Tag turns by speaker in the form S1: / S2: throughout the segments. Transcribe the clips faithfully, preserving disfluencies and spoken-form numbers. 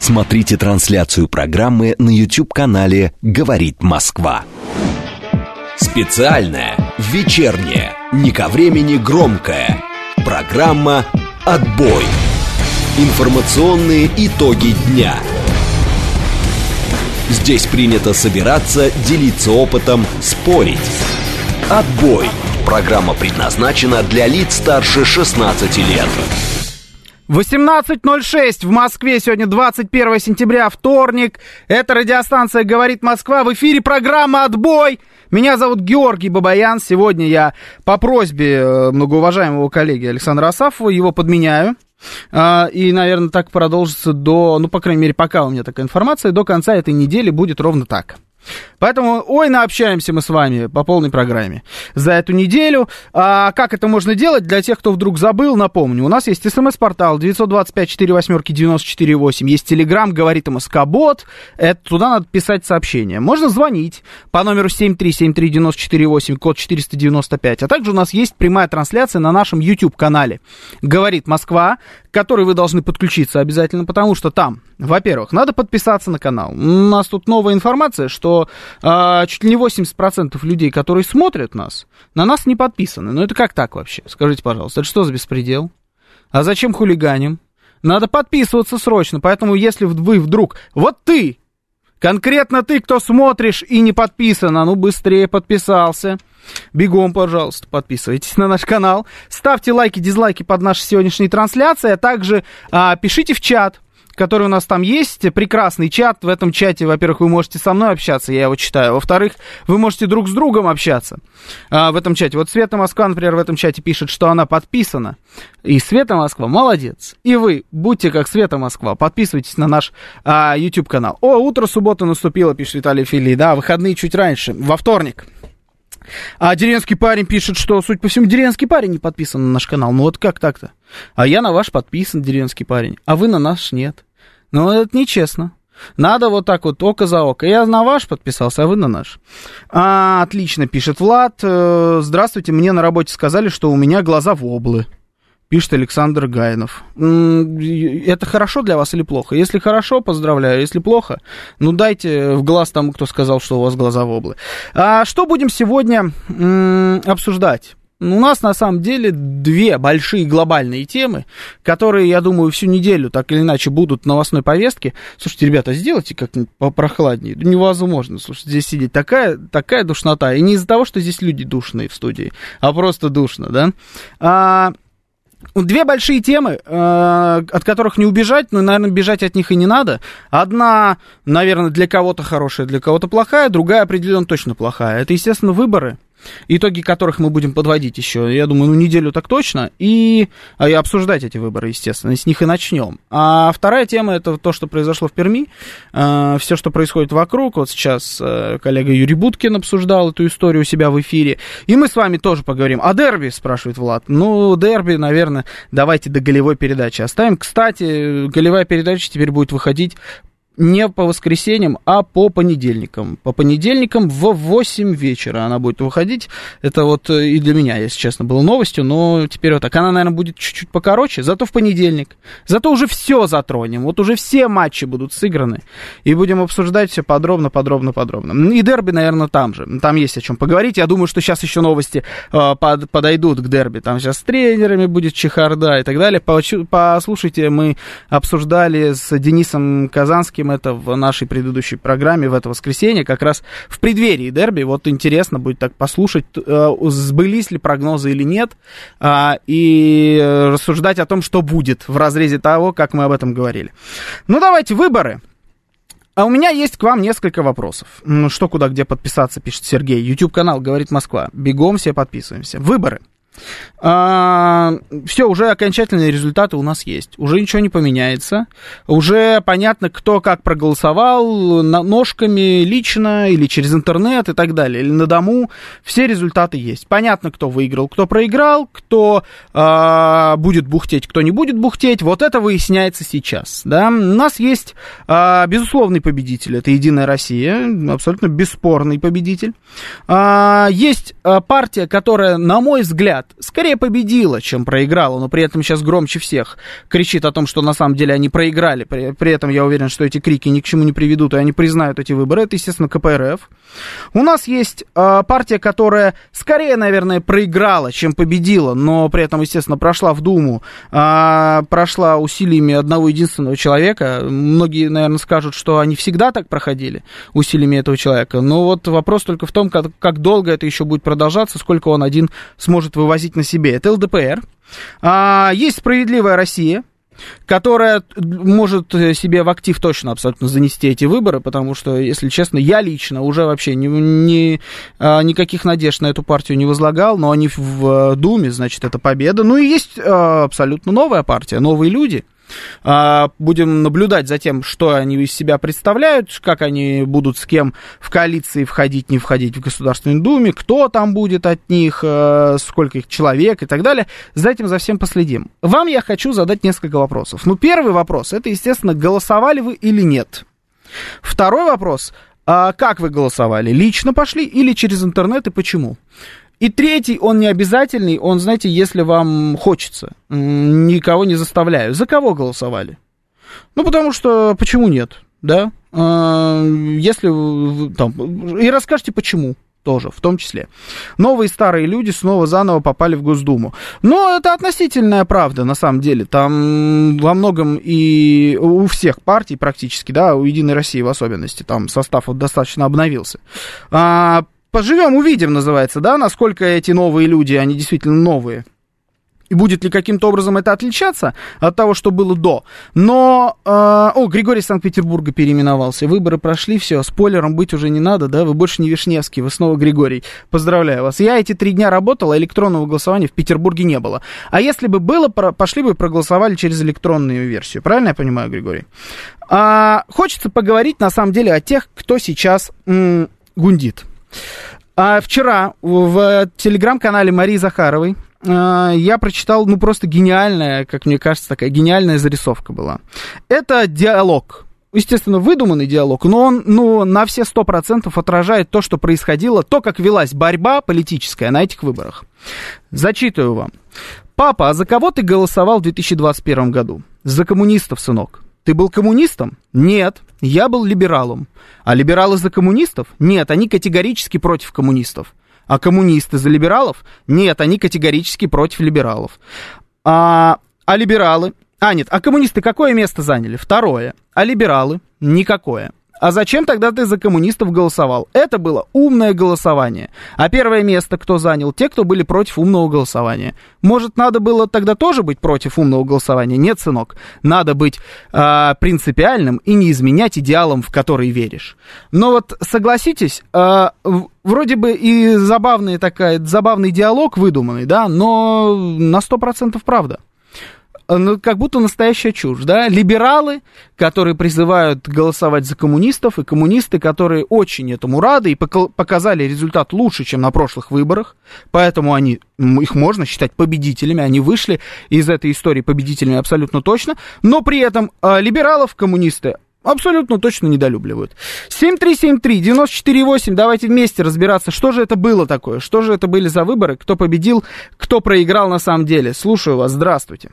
S1: Смотрите трансляцию программы на YouTube-канале «Говорит Москва». Специальная, вечерняя, не ко времени громкая программа «Отбой». Информационные итоги дня. Здесь принято собираться, делиться опытом, спорить. «Отбой». Программа предназначена для лиц старше шестнадцати лет.
S2: восемнадцать ноль шесть в Москве. Сегодня двадцать первое сентября, вторник. Это радиостанция «Говорит Москва». В эфире программа «Отбой». Меня зовут Георгий Бабаян. Сегодня я по просьбе многоуважаемого коллеги Александра Асафова его подменяю. И, наверное, так продолжится до, ну, по крайней мере, пока у меня такая информация, до конца этой недели будет ровно так. Поэтому, ой, наобщаемся мы с вами по полной программе за эту неделю. А как это можно делать? Для тех, кто вдруг забыл, напомню. У нас есть смс-портал девять два пять четыре восемь девять четыре восемь. Есть телеграм, говорит МСК-бот. Это, туда надо писать сообщение. Можно звонить по номеру семь три семь три девять четыре восемь, код четыреста девяносто пять. А также у нас есть прямая трансляция на нашем YouTube-канале «Говорит Москва», к которой вы должны подключиться обязательно, потому что там, во-первых, надо подписаться на канал. У нас тут новая информация, что а, чуть ли не восемьдесят процентов людей, которые смотрят нас, на нас не подписаны. Ну это как так вообще? Скажите, пожалуйста, это что за беспредел? А зачем хулиганим? Надо подписываться срочно, поэтому если вы вдруг... Вот ты, конкретно ты, кто смотришь и не подписан, а ну быстрее подписался. Бегом, пожалуйста, подписывайтесь на наш канал. Ставьте лайки, дизлайки под нашей сегодняшней трансляцией, а также а, пишите в чат, который у нас там есть, прекрасный чат. В этом чате, во-первых, вы можете со мной общаться, я его читаю. Во-вторых, вы можете друг с другом общаться а, в этом чате. Вот Света Москва, например, в этом чате пишет, что она подписана. И Света Москва молодец. И вы будьте как Света Москва. Подписывайтесь на наш а, YouTube-канал. О, утро суббота наступило, пишет Виталий Филий. Да, выходные чуть раньше, во вторник. А деревенский парень пишет, что, судя по всему, деревенский парень не подписан на наш канал. Ну вот как так-то? А я на ваш подписан, деревенский парень, а вы на наш нет. Ну это нечестно. Надо вот так вот, око за око. Я на ваш подписался, а вы на наш. А, отлично, пишет Влад. Здравствуйте, мне на работе сказали, что у меня глаза воблы. Пишет Александр Гайнов. Это хорошо для вас или плохо? Если хорошо, поздравляю. Если плохо, ну дайте в глаз тому, кто сказал, что у вас глаза воблы. А что будем сегодня м- обсуждать? У нас, на самом деле, две большие глобальные темы, которые, я думаю, всю неделю так или иначе будут в новостной повестке. Слушайте, ребята, сделайте как-нибудь попрохладнее. Невозможно, слушайте, здесь сидеть. Такая, такая душнота. И не из-за того, что здесь люди душные в студии, а просто душно, да? А... Две большие темы, э, от которых не убежать, но, наверное, бежать от них и не надо. Одна, наверное, для кого-то хорошая, для кого-то плохая, другая определенно точно плохая. Это, естественно, выборы, итоги которых мы будем подводить еще, я думаю, ну, неделю так точно, и, и обсуждать эти выборы, естественно, с них и начнем. А вторая тема — это то, что произошло в Перми, э, все, что происходит вокруг. Вот сейчас э, коллега Юрий Буткин обсуждал эту историю у себя в эфире, и мы с вами тоже поговорим. О дерби, спрашивает Влад. Ну, дерби, наверное, давайте до голевой передачи оставим. Кстати, голевая передача теперь будет выходить не по воскресеньям, а по понедельникам. По понедельникам в восемь вечера она будет выходить. Это вот и для меня, если честно, было новостью, но теперь вот так. Она, наверное, будет чуть-чуть покороче, зато в понедельник. Зато уже все затронем. Вот уже все матчи будут сыграны. И будем обсуждать все подробно, подробно, подробно. И дерби, наверное, там же. Там есть о чем поговорить. Я думаю, что сейчас еще новости э, под, подойдут к дерби. Там сейчас с тренерами будет чехарда и так далее. Послушайте, мы обсуждали с Денисом Казанским это в нашей предыдущей программе в это воскресенье, как раз в преддверии дерби. Вот интересно будет так послушать, сбылись ли прогнозы или нет, и рассуждать о том, что будет в разрезе того, как мы об этом говорили. Ну, давайте, выборы. А у меня есть к вам несколько вопросов. Ну, что, куда, где подписаться, пишет Сергей. YouTube-канал «Говорит Москва». Бегом все подписываемся. Выборы. А, все, уже окончательные результаты у нас есть. Уже ничего не поменяется. Уже понятно, кто как проголосовал, ножками, лично, или через интернет и так далее, или на дому. Все результаты есть. Понятно, кто выиграл, кто проиграл, кто а, будет бухтеть, кто не будет бухтеть. Вот это выясняется сейчас. Да? У нас есть а, безусловный победитель. Это «Единая Россия». Абсолютно бесспорный победитель. А, есть а, партия, которая, на мой взгляд, скорее победила, чем проиграла, но при этом сейчас громче всех кричит о том, что на самом деле они проиграли. При, при этом я уверен, что эти крики ни к чему не приведут, и они признают эти выборы. Это, естественно, ка пэ эр эф. У нас есть э, партия, которая скорее, наверное, проиграла, чем победила, но при этом, естественно, прошла в Думу, э, прошла усилиями одного единственного человека. Многие, наверное, скажут, что они всегда так проходили, усилиями этого человека. Но вот вопрос только в том, как, как долго это еще будет продолжаться, сколько он один сможет вывозить на себе. Это эл дэ пэ эр. А, есть «Справедливая Россия», которая может себе в актив точно абсолютно занести эти выборы, потому что, если честно, я лично уже вообще ни, ни, никаких надежд на эту партию не возлагал, но они в Думе, значит, это победа. Ну и есть абсолютно новая партия, новые люди. Будем наблюдать за тем, что они из себя представляют, как они будут с кем в коалиции входить, не входить в Государственной Думе, кто там будет от них, сколько их человек и так далее. За этим, за всем последим. Вам я хочу задать несколько вопросов. Ну, первый вопрос, это, естественно, голосовали вы или нет? Второй вопрос, как вы голосовали? Лично пошли или через интернет и почему? И третий, он не обязательный, он, знаете, если вам хочется, никого не заставляю. За кого голосовали? Ну, потому что, почему нет, да? Если, там, и расскажите, почему тоже, в том числе. Новые старые люди снова заново попали в Госдуму. Но это относительная правда, на самом деле. Там во многом и у всех партий практически, да, у «Единой России» в особенности, там состав вот достаточно обновился. Поживем, увидим, называется, да, насколько эти новые люди, они действительно новые. И будет ли каким-то образом это отличаться от того, что было до. Но, э, о, Григорий из Санкт-Петербурга переименовался. Выборы прошли, все, спойлером быть уже не надо, да, вы больше не Вишневский, вы снова Григорий. Поздравляю вас. Я эти три дня работал, а электронного голосования в Петербурге не было. А если бы было, пошли бы и проголосовали через электронную версию. Правильно я понимаю, Григорий? А, хочется поговорить, на самом деле, о тех, кто сейчас м- гундит. А вчера в телеграм-канале Марии Захаровой а, я прочитал, ну, просто гениальная, как мне кажется, такая гениальная зарисовка была. Это диалог. Естественно, выдуманный диалог, но он, ну, на все сто процентов отражает то, что происходило, то, как велась борьба политическая на этих выборах. Зачитываю вам. «Папа, а за кого ты голосовал в две тысячи двадцать первом году? За коммунистов, сынок. Ты был коммунистом? Нет, я был либералом. А либералы за коммунистов? Нет, они категорически против коммунистов. А коммунисты за либералов? Нет, они категорически против либералов. А, а либералы? А, нет, а коммунисты какое место заняли? Второе. А либералы? Никакое. А зачем тогда ты за коммунистов голосовал? Это было умное голосование. А первое место кто занял? Те, кто были против умного голосования. Может, надо было тогда тоже быть против умного голосования? Нет, сынок. Надо быть э, принципиальным и не изменять идеалам, в которые веришь. Но вот согласитесь, э, вроде бы и забавный, такая, забавный диалог выдуманный, да, но на сто процентов правда. Ну, как будто настоящая чушь, да, либералы, которые призывают голосовать за коммунистов, и коммунисты, которые очень этому рады и показали результат лучше, чем на прошлых выборах, поэтому они, их можно считать победителями, они вышли из этой истории победителями абсолютно точно, но при этом э, либералов коммунисты абсолютно точно недолюбливают. семь три семь три девять четыре восемь, давайте вместе разбираться, что же это было такое, что же это были за выборы, кто победил, кто проиграл на самом деле. Слушаю вас, здравствуйте.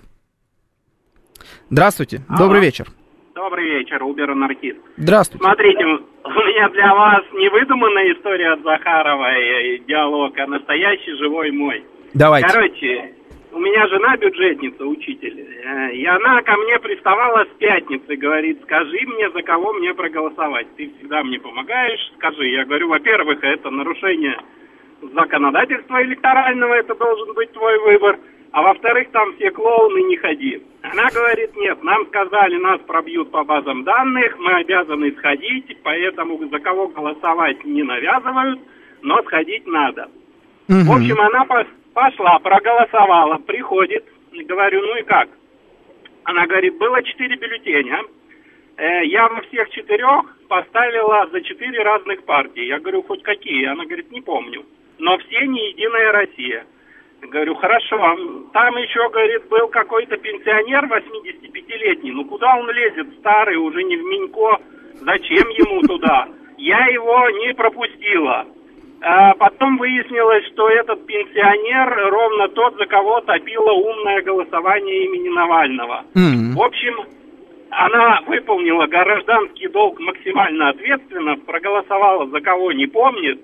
S2: Здравствуйте, Алло. Добрый вечер.
S3: Добрый вечер, Убер-анархист.
S2: Здравствуйте.
S3: Смотрите, у меня для вас не выдуманная история от Захаровой, диалог, а настоящий живой мой.
S2: Давайте.
S3: Короче, у меня жена бюджетница, учитель, и она ко мне приставала с пятницы, говорит, скажи мне, за кого мне проголосовать. Ты всегда мне помогаешь, скажи. Я говорю, во-первых, это нарушение законодательства электорального, это должен быть твой выбор. А во-вторых, там все клоуны, не ходи. Она говорит, нет, нам сказали, нас пробьют по базам данных, мы обязаны сходить, поэтому за кого голосовать не навязывают, но сходить надо. Угу. В общем, она пошла, проголосовала, приходит, говорю, ну и как? Она говорит, было четыре бюллетеня, я во всех четырех поставила за четыре разных партии. Я говорю, хоть какие? Она говорит, не помню, но все не «Единая Россия». Говорю, хорошо, там еще, говорит, был какой-то пенсионер восьмидесятипятилетний, ну куда он лезет, старый, уже не в Минько, зачем ему туда? Я его не пропустила. А потом выяснилось, что этот пенсионер ровно тот, за кого топило умное голосование имени Навального. Mm-hmm. В общем, она выполнила гражданский долг максимально ответственно, проголосовала за кого не помнит,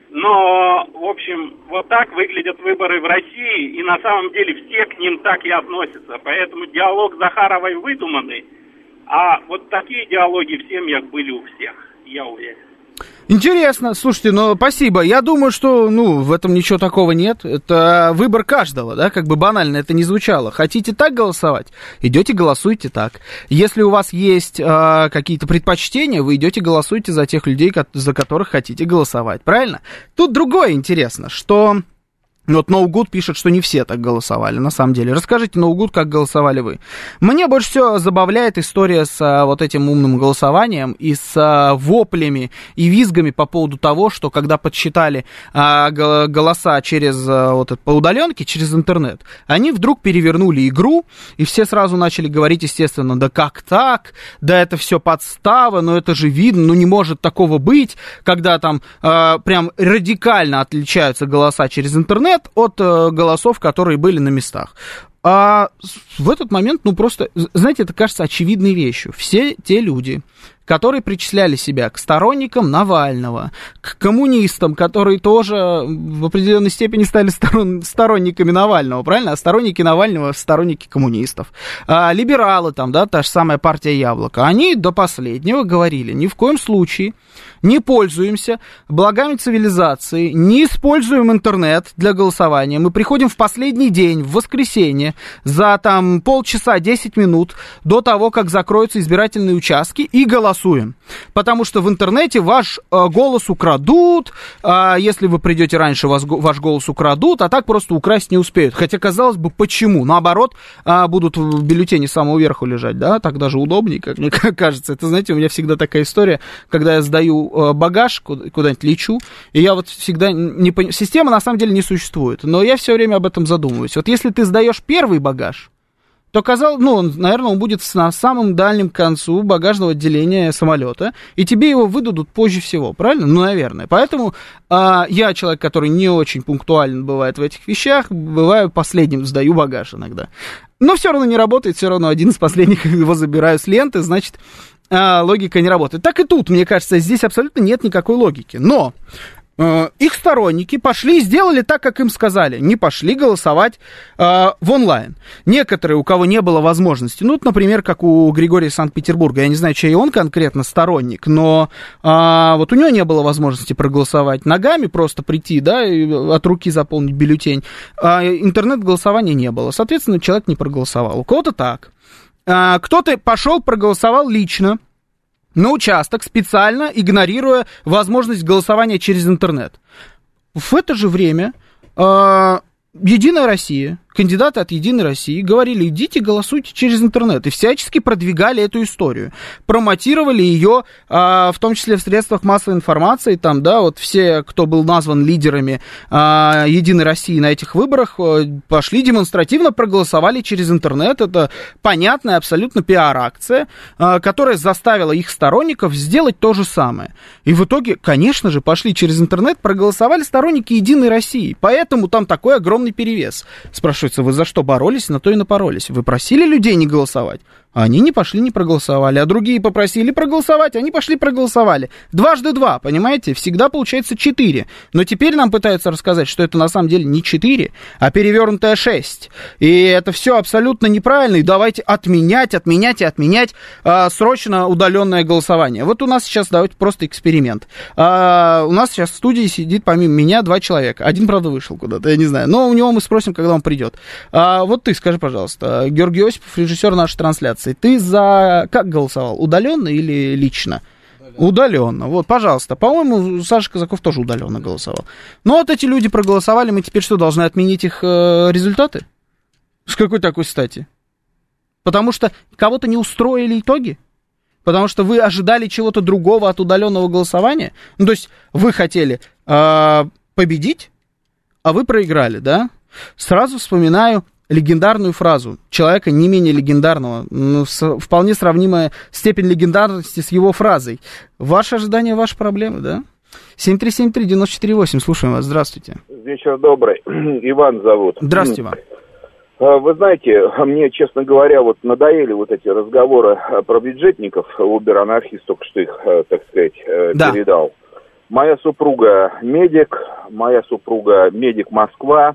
S3: но, в общем, вот так выглядят выборы в России, и на самом деле все к ним так и относятся. Поэтому диалог Захаровой выдуманный, а вот такие диалоги в семьях были у всех, я уверен.
S2: Интересно, слушайте, ну, спасибо. Я думаю, что, ну, в этом ничего такого нет. Это выбор каждого, да, как бы банально это не звучало. Хотите так голосовать? Идете, голосуйте так. Если у вас есть э, какие-то предпочтения, вы идете, голосуйте за тех людей, за которых хотите голосовать, правильно? Тут другое интересно, что... Вот NoGood пишет, что не все так голосовали, на самом деле. Расскажите, NoGood, как голосовали вы. Мне больше всего забавляет история с а, вот этим умным голосованием и с а, воплями и визгами по поводу того, что когда подсчитали а, голоса через, а, вот это, по удаленке, через интернет, они вдруг перевернули игру, и все сразу начали говорить, естественно, да как так, да это все подстава, но это же видно, ну не может такого быть, когда там а, прям радикально отличаются голоса через интернет от э, голосов, которые были на местах. А в этот момент, ну просто, знаете, это кажется очевидной вещью. Все те люди, которые причисляли себя к сторонникам Навального, к коммунистам, которые тоже в определенной степени стали сторон, сторонниками Навального, правильно? А сторонники Навального — сторонники коммунистов. А либералы там, да, та же самая партия Яблоко, они до последнего говорили: ни в коем случае не пользуемся благами цивилизации, не используем интернет для голосования. Мы приходим в последний день, в воскресенье, за там полчаса, десять минут до того, как закроются избирательные участки, и голосуем. Потому что в интернете ваш э, голос украдут, э, если вы придете раньше, вас, ваш голос украдут, а так просто украсть не успеют. Хотя, казалось бы, почему? Наоборот, э, будут в бюллетене с самого верху лежать, да, так даже удобнее, как мне кажется. Это, знаете, у меня всегда такая история, когда я сдаю э, багаж, куда- куда-нибудь лечу, и я вот всегда не понимаю, система на самом деле не существует, но я все время об этом задумываюсь. Вот если ты сдаешь первый багаж, то, казалось, ну, он, наверное, он будет на самом дальнем концу багажного отделения самолета, и тебе его выдадут позже всего, правильно? Ну, наверное. Поэтому а, я, человек, который не очень пунктуален бывает в этих вещах, бываю последним, сдаю багаж иногда. Но все равно не работает, все равно один из последних его забираю с ленты, значит, а, логика не работает. Так и тут, мне кажется, здесь абсолютно нет никакой логики. Но... их сторонники пошли и сделали так, как им сказали. Не пошли голосовать э, в онлайн. Некоторые, у кого не было возможности, ну, например, как у Григория Санкт-Петербурга, я не знаю, чей он конкретно сторонник, но э, вот у него не было возможности проголосовать ногами, просто прийти, да, и от руки заполнить бюллетень. А интернет-голосования не было. Соответственно, человек не проголосовал. У кого-то так. А, кто-то пошел, проголосовал лично на участок, специально игнорируя возможность голосования через интернет. В это же время э, Единая Россия, кандидаты от Единой России говорили: идите голосуйте через интернет, и всячески продвигали эту историю, промотировали ее, э, в том числе в средствах массовой информации, там, да, вот все, кто был назван лидерами э, Единой России на этих выборах, э, пошли демонстративно, проголосовали через интернет. Это понятная абсолютно пиар-акция, э, которая заставила их сторонников сделать то же самое. И в итоге, конечно же, пошли через интернет, проголосовали сторонники Единой России, поэтому там такой огромный перевес. Спрашивается, вы за что боролись, на то и напоролись. Вы просили людей не голосовать, а они не пошли, не проголосовали. А другие попросили проголосовать, они пошли, проголосовали. Дважды два, понимаете? Всегда получается четыре. Но теперь нам пытаются рассказать, что это на самом деле не четыре, а перевернутая шесть. И это все абсолютно неправильно. И давайте отменять, отменять и отменять а, срочно удаленное голосование. Вот у нас сейчас, давайте просто эксперимент. А, у нас сейчас в студии сидит помимо меня два человека. Один, правда, вышел куда-то, я не знаю. Но у него мы спросим, когда он придет. А, вот ты скажи, пожалуйста, Георгий Осипов, режиссер нашей трансляции. Ты за... Как голосовал? Удаленно или лично? Удаленно. Удаленно. Вот, пожалуйста. По-моему, Саша Казаков тоже удаленно голосовал. Но вот эти люди проголосовали, мы теперь что, должны отменить их э, результаты? С какой такой стати? Потому что кого-то не устроили итоги? Потому что вы ожидали чего-то другого от удаленного голосования? Ну, то есть вы хотели э, победить, а вы проиграли, да? Сразу вспоминаю легендарную фразу человека не менее легендарного, но вполне сравнимая степень легендарности с его фразой. Ваши ожидания, ваши проблемы, да? семь три семь три девять четыре восемь, слушаем вас, здравствуйте.
S4: Вечер добрый, Иван зовут.
S2: Здравствуйте, Иван.
S4: Вы знаете, мне, честно говоря, вот надоели вот эти разговоры про бюджетников. Убер-анархист только что их, так сказать, да. передал. Моя супруга медик, моя супруга медик Москва.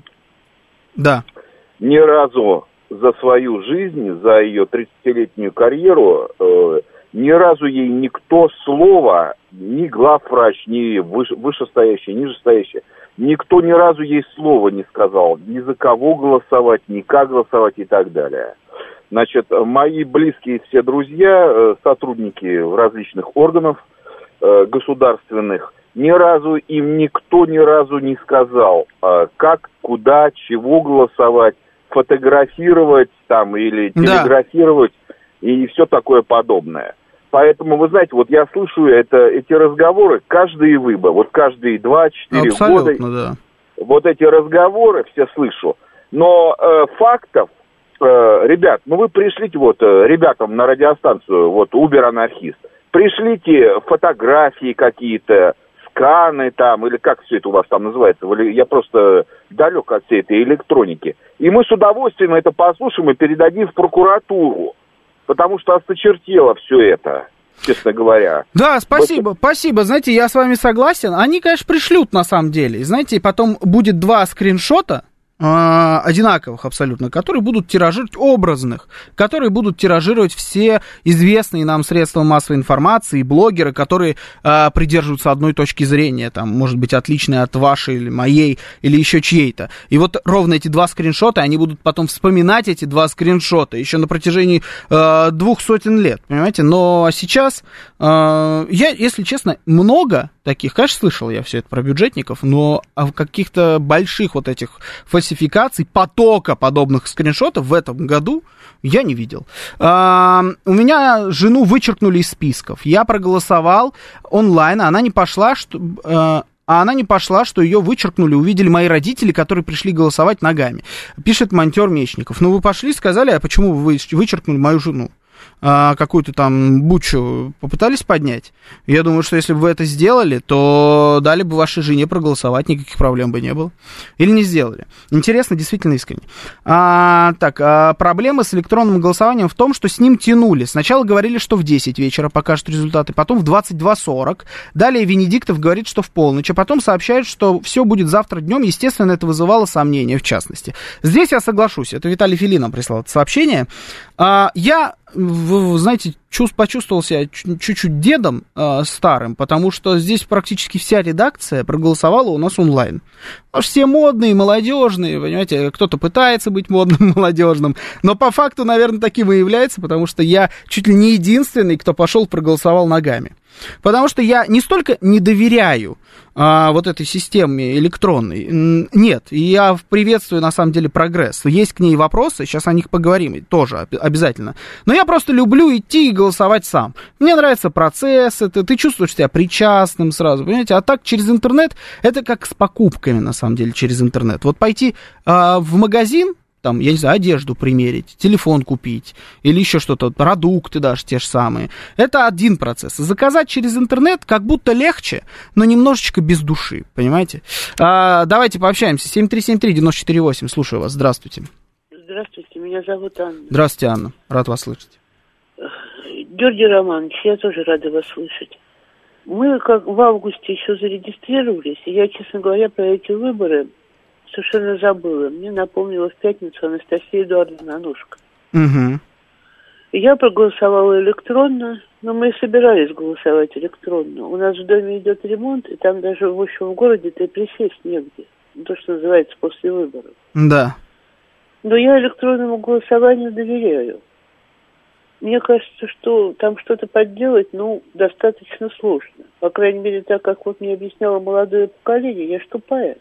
S2: Да.
S4: Ни разу за свою жизнь, за ее тридцатилетнюю карьеру, э, ни разу ей никто слова, ни главврач, ни выше, вышестоящий, нижестоящий, никто ни разу ей слова не сказал, ни за кого голосовать, ни как голосовать и так далее. Значит, мои близкие все друзья, сотрудники различных органов э, государственных, ни разу им никто ни разу не сказал, э, как, куда, чего голосовать, фотографировать там или телеграфировать, да. и все такое подобное. Поэтому, вы знаете, вот я слышу это, эти разговоры каждые выборы, вот каждые два-четыре года.
S2: Да.
S4: Вот эти разговоры все слышу. Но э, фактов, э, ребят, ну вы пришлите вот э, ребятам на радиостанцию, вот Убер-анархист, пришлите фотографии какие-то, сканы там, или как все это у вас там называется, я просто далек от всей этой электроники. И мы с удовольствием это послушаем и передадим в прокуратуру, потому что осточертело все это, честно говоря.
S2: Да, спасибо, вот. спасибо. Знаете, я с вами согласен. Они, конечно, пришлют на самом деле. Знаете, потом будет два скриншота, одинаковых абсолютно, которые будут тиражировать образных, которые будут тиражировать все известные нам средства массовой информации, блогеры, которые э, придерживаются одной точки зрения, там, может быть, отличной от вашей или моей, или еще чьей-то. И вот ровно эти два скриншота, они будут потом вспоминать эти два скриншота еще на протяжении э, двух сотен лет, понимаете? Но сейчас, э, я, если честно, много таких, конечно, слышал я все это про бюджетников, но в каких-то больших вот этих фальсификаций, потока подобных скриншотов в этом году я не видел. А, у меня жену вычеркнули из списков. Я проголосовал онлайн, а она не пошла, что... А, а она не пошла, что ее вычеркнули, увидели мои родители, которые пришли голосовать ногами. Пишет монтер Мечников. Ну, вы пошли, сказали, а почему вы вычеркнули мою жену? А, какую-то там бучу попытались поднять. Я думаю, что если бы вы это сделали, то дали бы вашей жене проголосовать, никаких проблем бы не было. Или не сделали. Интересно, действительно искренне. А, так, а проблема с электронным голосованием в том, что с ним тянули. Сначала говорили, что в десять вечера покажут результаты, потом в двадцать два сорок. Далее Венедиктов говорит, что в полночь, а потом сообщают, что все будет завтра днем. Естественно, это вызывало сомнения, в частности. Здесь я соглашусь. Это Виталий Филин нам прислал это сообщение. А, я... Вы знаете, почувствовал себя чуть-чуть дедом э, старым, потому что здесь практически вся редакция проголосовала у нас онлайн. Все модные, молодежные, понимаете, кто-то пытается быть модным, молодежным, но по факту, наверное, таким и является, потому что я чуть ли не единственный, кто пошел проголосовал ногами. Потому что я не столько не доверяю а, вот этой системе электронной, нет, я приветствую, на самом деле, прогресс. Есть к ней вопросы, сейчас о них поговорим, тоже обязательно. Но я просто люблю идти и голосовать сам. Мне нравится процесс, это, ты чувствуешь себя причастным сразу, понимаете? А так через интернет, это как с покупками, на самом деле, через интернет. Вот пойти а, в магазин, там, я не знаю, одежду примерить, телефон купить, или еще что-то, продукты даже те же самые. Это один процесс. Заказать через интернет как будто легче, но немножечко без души, понимаете? А, давайте пообщаемся. семь три семь три девять четыре восемь, слушаю вас, здравствуйте.
S5: Здравствуйте, меня зовут Анна.
S2: Здравствуйте, Анна, рад вас слышать.
S5: Георгий Романович, я тоже рада вас слышать. Мы как в августе еще зарегистрировались, и я, честно говоря, про эти выборы совершенно забыла. Мне напомнила в пятницу Анастасия Эдуардовна Анушка.
S2: Угу.
S5: Я проголосовала электронно, но мы и собирались голосовать электронно. У нас в доме идет ремонт, и там даже в общем в городе-то присесть негде. То, что называется после выборов.
S2: Да.
S5: Но я электронному голосованию доверяю. Мне кажется, что там что-то подделать, ну, достаточно сложно. По крайней мере, так как вот мне объясняло молодое поколение, я ж тупая.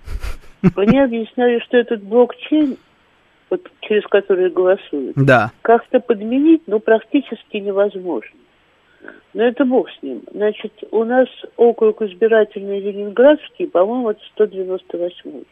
S5: Они объясняли, что этот блокчейн, вот, через который голосуют,
S2: да,
S5: как-то подменить, ну, практически невозможно. Но это бог с ним. Значит, у нас округ избирательный Ленинградский, по-моему, это сто девяносто восьмой.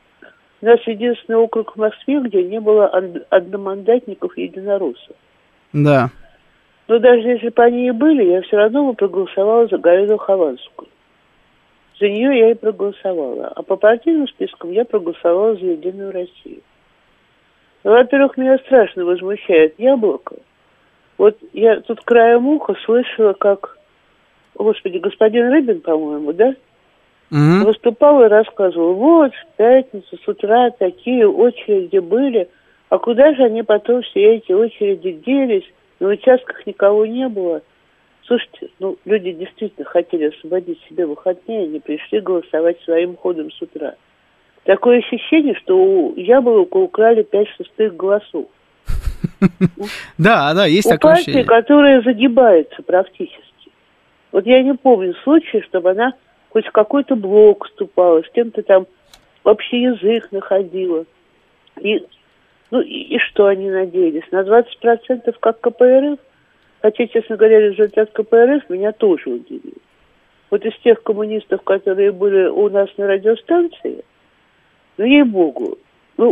S5: У нас единственный округ в Москве, где не было одномандатников и единороссов.
S2: Да.
S5: Но даже если бы они и были, я все равно бы проголосовала за Галину Хованскую. За нее я и проголосовала. А по партийным спискам я проголосовала за «Единую Россию». Во-первых, меня страшно возмущает яблоко. Вот я тут краем уха слышала, как, господи, господин Рыбин, по-моему, да? Mm-hmm. Выступал и рассказывал, вот, в пятницу с утра такие очереди были, а куда же они потом все эти очереди делись, на участках никого не было. Слушайте, ну, люди действительно хотели освободить себе выходные, они пришли голосовать своим ходом с утра. Такое ощущение, что у Яблока украли пять шестых голосов.
S2: Да, да, есть такое ощущение.
S5: У партии, которая загибается практически. Вот я не помню случая, чтобы она хоть в какой-то блок вступала, с кем-то там общий язык находила. И, ну, и, и что они надеялись? На двадцать процентов как ка пэ эр эф? Хотя, честно говоря, результат ка пэ эр эф меня тоже удивил. Вот из тех коммунистов, которые были у нас на радиостанции, ну, ей-богу, ну,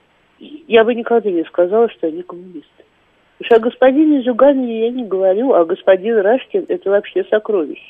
S5: я бы никогда не сказала, что они коммунисты. Потому что о господине Зюганове я не говорю, а господин Рашкин – это вообще сокровище.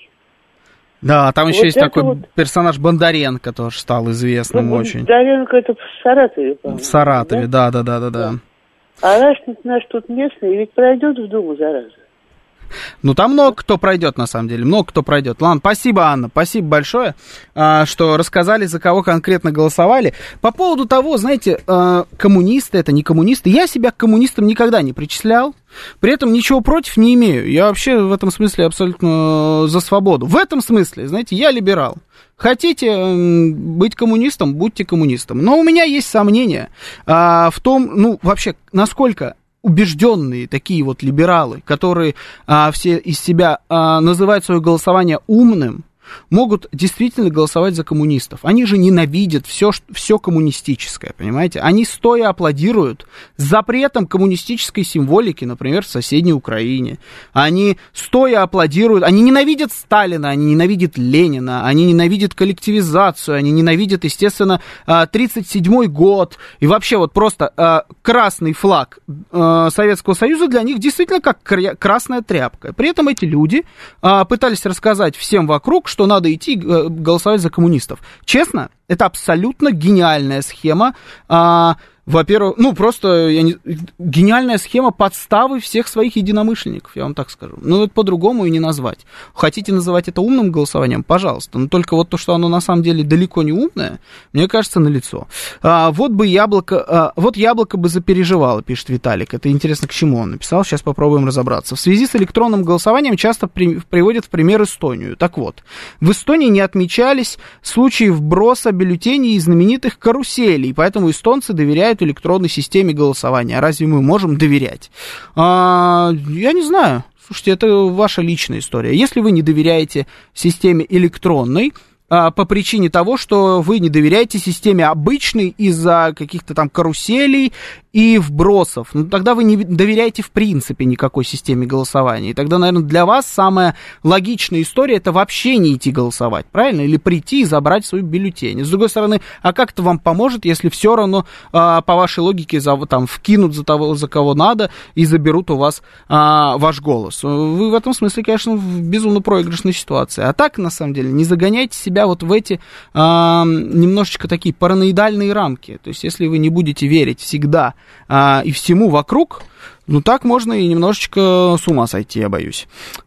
S2: Да, там еще
S5: вот
S2: есть такой
S5: вот...
S2: персонаж Бондаренко, тоже стал известным
S5: ну,
S2: очень.
S5: Бондаренко – это в Саратове, по-моему.
S2: В Саратове, да-да-да-да. да.
S5: А Рашкин наш тут местный, ведь пройдет в Думу, зараза.
S2: Ну, там много кто пройдет, на самом деле, много кто пройдет. Ладно, спасибо, Анна, спасибо большое, что рассказали, за кого конкретно голосовали. По поводу того, знаете, коммунисты это не коммунисты, я себя к коммунистам никогда не причислял, при этом ничего против не имею. Я вообще в этом смысле абсолютно за свободу. В этом смысле, знаете, я либерал. Хотите быть коммунистом, будьте коммунистом. Но у меня есть сомнения в том, ну, вообще, насколько... убежденные такие вот либералы, которые а, все из себя а, называют свое голосование умным, могут действительно голосовать за коммунистов. Они же ненавидят все, все коммунистическое, понимаете? Они стоя аплодируют запретом коммунистической символики, например, в соседней Украине. Они стоя аплодируют, они ненавидят Сталина, они ненавидят Ленина, они ненавидят коллективизацию, они ненавидят, естественно, тридцать седьмой год. И вообще вот просто красный флаг Советского Союза для них действительно как красная тряпка. При этом эти люди пытались рассказать всем вокруг, что надо идти голосовать за коммунистов. Честно, это абсолютно гениальная схема. А, во-первых, ну, просто я не, гениальная схема подставы всех своих единомышленников, я вам так скажу. Ну, это по-другому и не назвать. Хотите называть это умным голосованием? Пожалуйста. Но только вот то, что оно на самом деле далеко не умное, мне кажется, налицо. А, вот бы яблоко, а, вот яблоко бы запереживало, пишет Виталик. Это интересно, к чему он написал. Сейчас попробуем разобраться. В связи с электронным голосованием часто при, приводят в пример Эстонию. Так вот, в Эстонии не отмечались случаи вброса бюллетеней из знаменитых каруселей, поэтому эстонцы доверяют электронной системе голосования. А разве мы можем доверять? А, я не знаю. Слушайте, это ваша личная история. Если вы не доверяете системе электронной, а, по причине того, что вы не доверяете системе обычной из-за каких-то там каруселей и вбросов, ну, тогда вы не доверяете в принципе никакой системе голосования. И тогда, наверное, для вас самая логичная история — это вообще не идти голосовать, правильно? Или прийти и забрать свой бюллетень. С другой стороны, а как это вам поможет, если все равно, а, по вашей логике, за, там, вкинут за того, за кого надо, и заберут у вас а, ваш голос? Вы в этом смысле, конечно, в безумно проигрышной ситуации. А так, на самом деле, не загоняйте себя вот в эти а, немножечко такие параноидальные рамки. То есть, если вы не будете верить всегда а, и всему вокруг, ну, так можно и немножечко с ума сойти, я боюсь.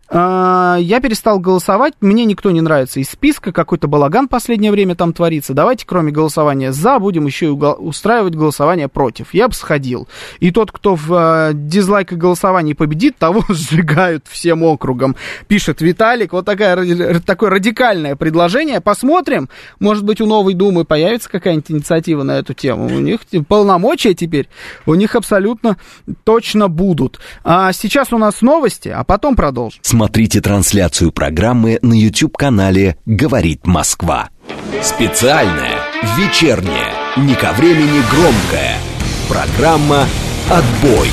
S2: А, я перестал голосовать, мне никто не нравится из списка, какой-то балаган в последнее время там творится. Давайте, кроме голосования за, будем еще и устраивать голосование против. Я бы сходил. И тот, кто в а, дизлайках голосовании победит, того сжигают всем округом, пишет Виталик. Вот такая, такое радикальное предложение. Посмотрим, может быть, у Новой Думы появится какая-нибудь инициатива на эту тему. У них полномочия теперь, у них абсолютно точно будут. А сейчас у нас новости, а потом продолжим.
S1: Смотрите трансляцию программы на YouTube-канале «Говорит Москва». Специальная, вечерняя, не ко времени громкая программа «Отбой».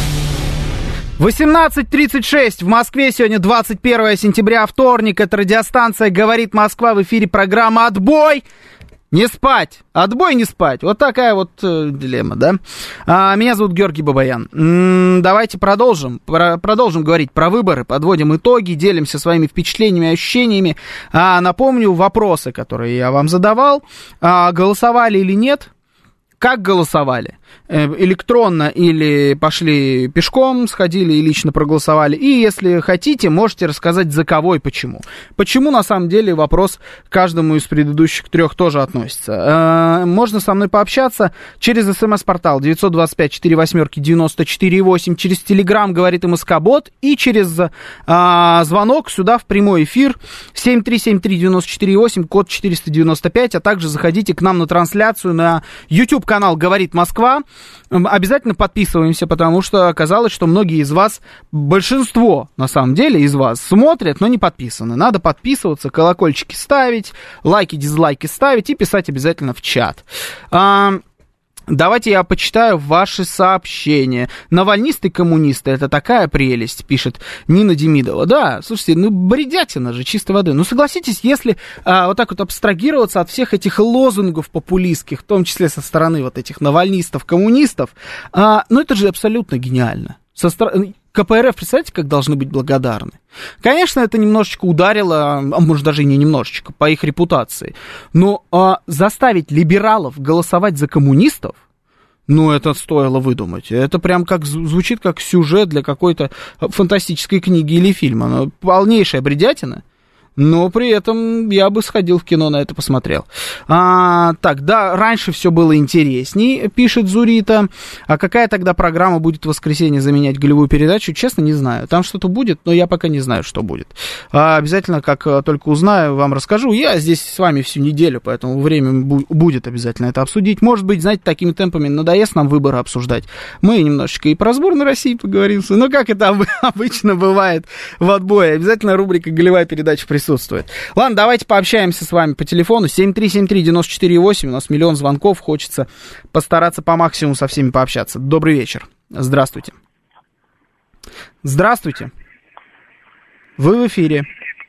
S2: восемнадцать тридцать шесть в Москве, сегодня двадцать первое сентября, вторник, это радиостанция «Говорит Москва», в эфире программа «Отбой». Не спать! Отбой не спать! Вот такая вот э, дилемма, да? А, меня зовут Георгий Бабаян. М-м, давайте продолжим. Про- продолжим говорить про выборы, подводим итоги, делимся своими впечатлениями, ощущениями. А, напомню вопросы, которые я вам задавал. А, голосовали или нет? Как голосовали? Электронно или пошли пешком, сходили и лично проголосовали. И если хотите, можете рассказать, за кого и почему. Почему, на самом деле, вопрос к каждому из предыдущих трех тоже относится. Можно со мной пообщаться через смс-портал девять два пять четыре восемь девять четыре восемь, через телеграм говорит МСК-бот и через а, звонок сюда в прямой эфир семь три семь три девять четыре восемь, код четыреста девяносто пять, а также заходите к нам на трансляцию на YouTube-канал «Говорит Москва». Обязательно подписываемся, потому что оказалось, что многие из вас, большинство, на самом деле, из вас смотрят, но не подписаны. Надо подписываться, колокольчики ставить, лайки, дизлайки ставить и писать обязательно в чат. Давайте я почитаю ваши сообщения. Навальнисты и коммунисты — это такая прелесть, пишет Нина Демидова. Да, слушайте, ну бредятина же чистой воды. Ну согласитесь, если а, вот так вот абстрагироваться от всех этих лозунгов популистских, в том числе со стороны вот этих навальнистов, коммунистов, а, ну это же абсолютно гениально. Со стороны ка пэ эр эф, представляете, как должны быть благодарны? Конечно, это немножечко ударило, а может даже и не немножечко, по их репутации. Но а, заставить либералов голосовать за коммунистов, ну, это стоило выдумать. Это прям как звучит как сюжет для какой-то фантастической книги или фильма. Ну, полнейшая бредятина. Но при этом я бы сходил в кино, на это посмотрел. А, так, да, раньше все было интересней, пишет Зурита. А какая тогда программа будет в воскресенье заменять голевую передачу? Честно, не знаю. Там что-то будет, но я пока не знаю, что будет. А, обязательно, как только узнаю, вам расскажу. Я здесь с вами всю неделю, поэтому время будет обязательно это обсудить. Может быть, знаете, такими темпами надоест нам выборы обсуждать. Мы немножечко и про сборную России поговорим. Ну, как это обычно бывает в отбое. Обязательно рубрика «Голевая передача» присутствует. Ладно, давайте пообщаемся с вами по телефону семь три семь три девять четыре восемь. У нас миллион звонков, хочется постараться по максимуму со всеми пообщаться. Добрый вечер. Здравствуйте. Здравствуйте. Вы в эфире.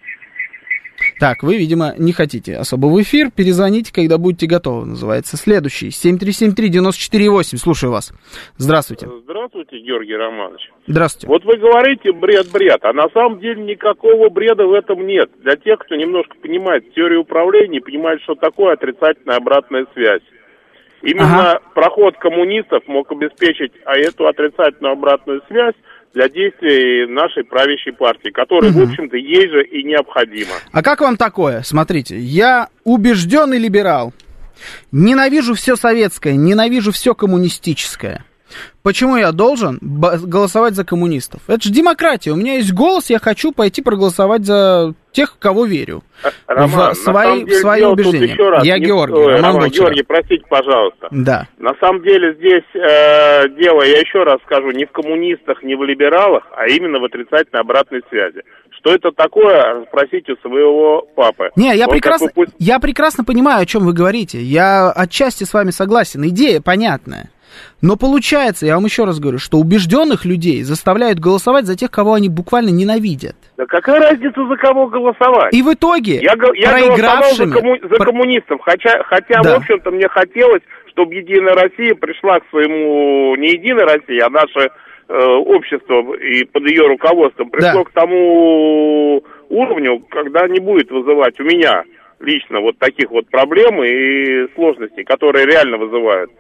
S2: Так, вы, видимо, не хотите особо в эфир. Перезвоните, когда будете готовы, называется. Следующий. семь три семь три девять четыре восемь. Слушаю вас. Здравствуйте.
S6: Здравствуйте, Георгий Романович.
S2: Здравствуйте.
S6: Вот вы говорите бред-бред, а на самом деле никакого бреда в этом нет. Для тех, кто немножко понимает теорию управления, понимает, что такое отрицательная обратная связь. Именно ага. проход коммунистов мог обеспечить а эту отрицательную обратную связь для действий нашей правящей партии, которая, угу. в общем-то, ей же и необходима.
S2: А как вам такое? Смотрите, я убежденный либерал. Ненавижу все советское, ненавижу все коммунистическое. Почему я должен голосовать за коммунистов? Это же демократия. У меня есть голос, я хочу пойти проголосовать за тех, в кого верю.
S6: Роман,
S2: в свои, в свои убеждения.
S6: Раз,
S2: я
S6: не...
S2: Георгий.
S6: Ой,
S2: Роман
S6: Роман, Георгий, простите, пожалуйста.
S2: Да.
S6: На самом деле здесь э, дело, я еще раз скажу, не в коммунистах, не в либералах, а именно в отрицательной обратной связи. Что это такое, спросите у своего папы.
S2: Не, я,
S6: Он,
S2: прекрасно,
S6: вы...
S2: я прекрасно понимаю, о чем вы говорите. Я отчасти с вами согласен. Идея понятная. Но получается, я вам еще раз говорю, что убежденных людей заставляют голосовать за тех, кого они буквально ненавидят.
S6: Да какая разница, за кого голосовать?
S2: И в итоге
S6: я, я
S2: проигравшими...
S6: голосовал за, комму... за коммунистов, хотя, хотя да. в общем-то, мне хотелось, чтобы Единая Россия пришла к своему, не Единая Россия, а наше э, общество и под ее руководством пришло да. к тому уровню, когда не будет вызывать у меня лично вот таких вот проблем и сложностей, которые реально вызывают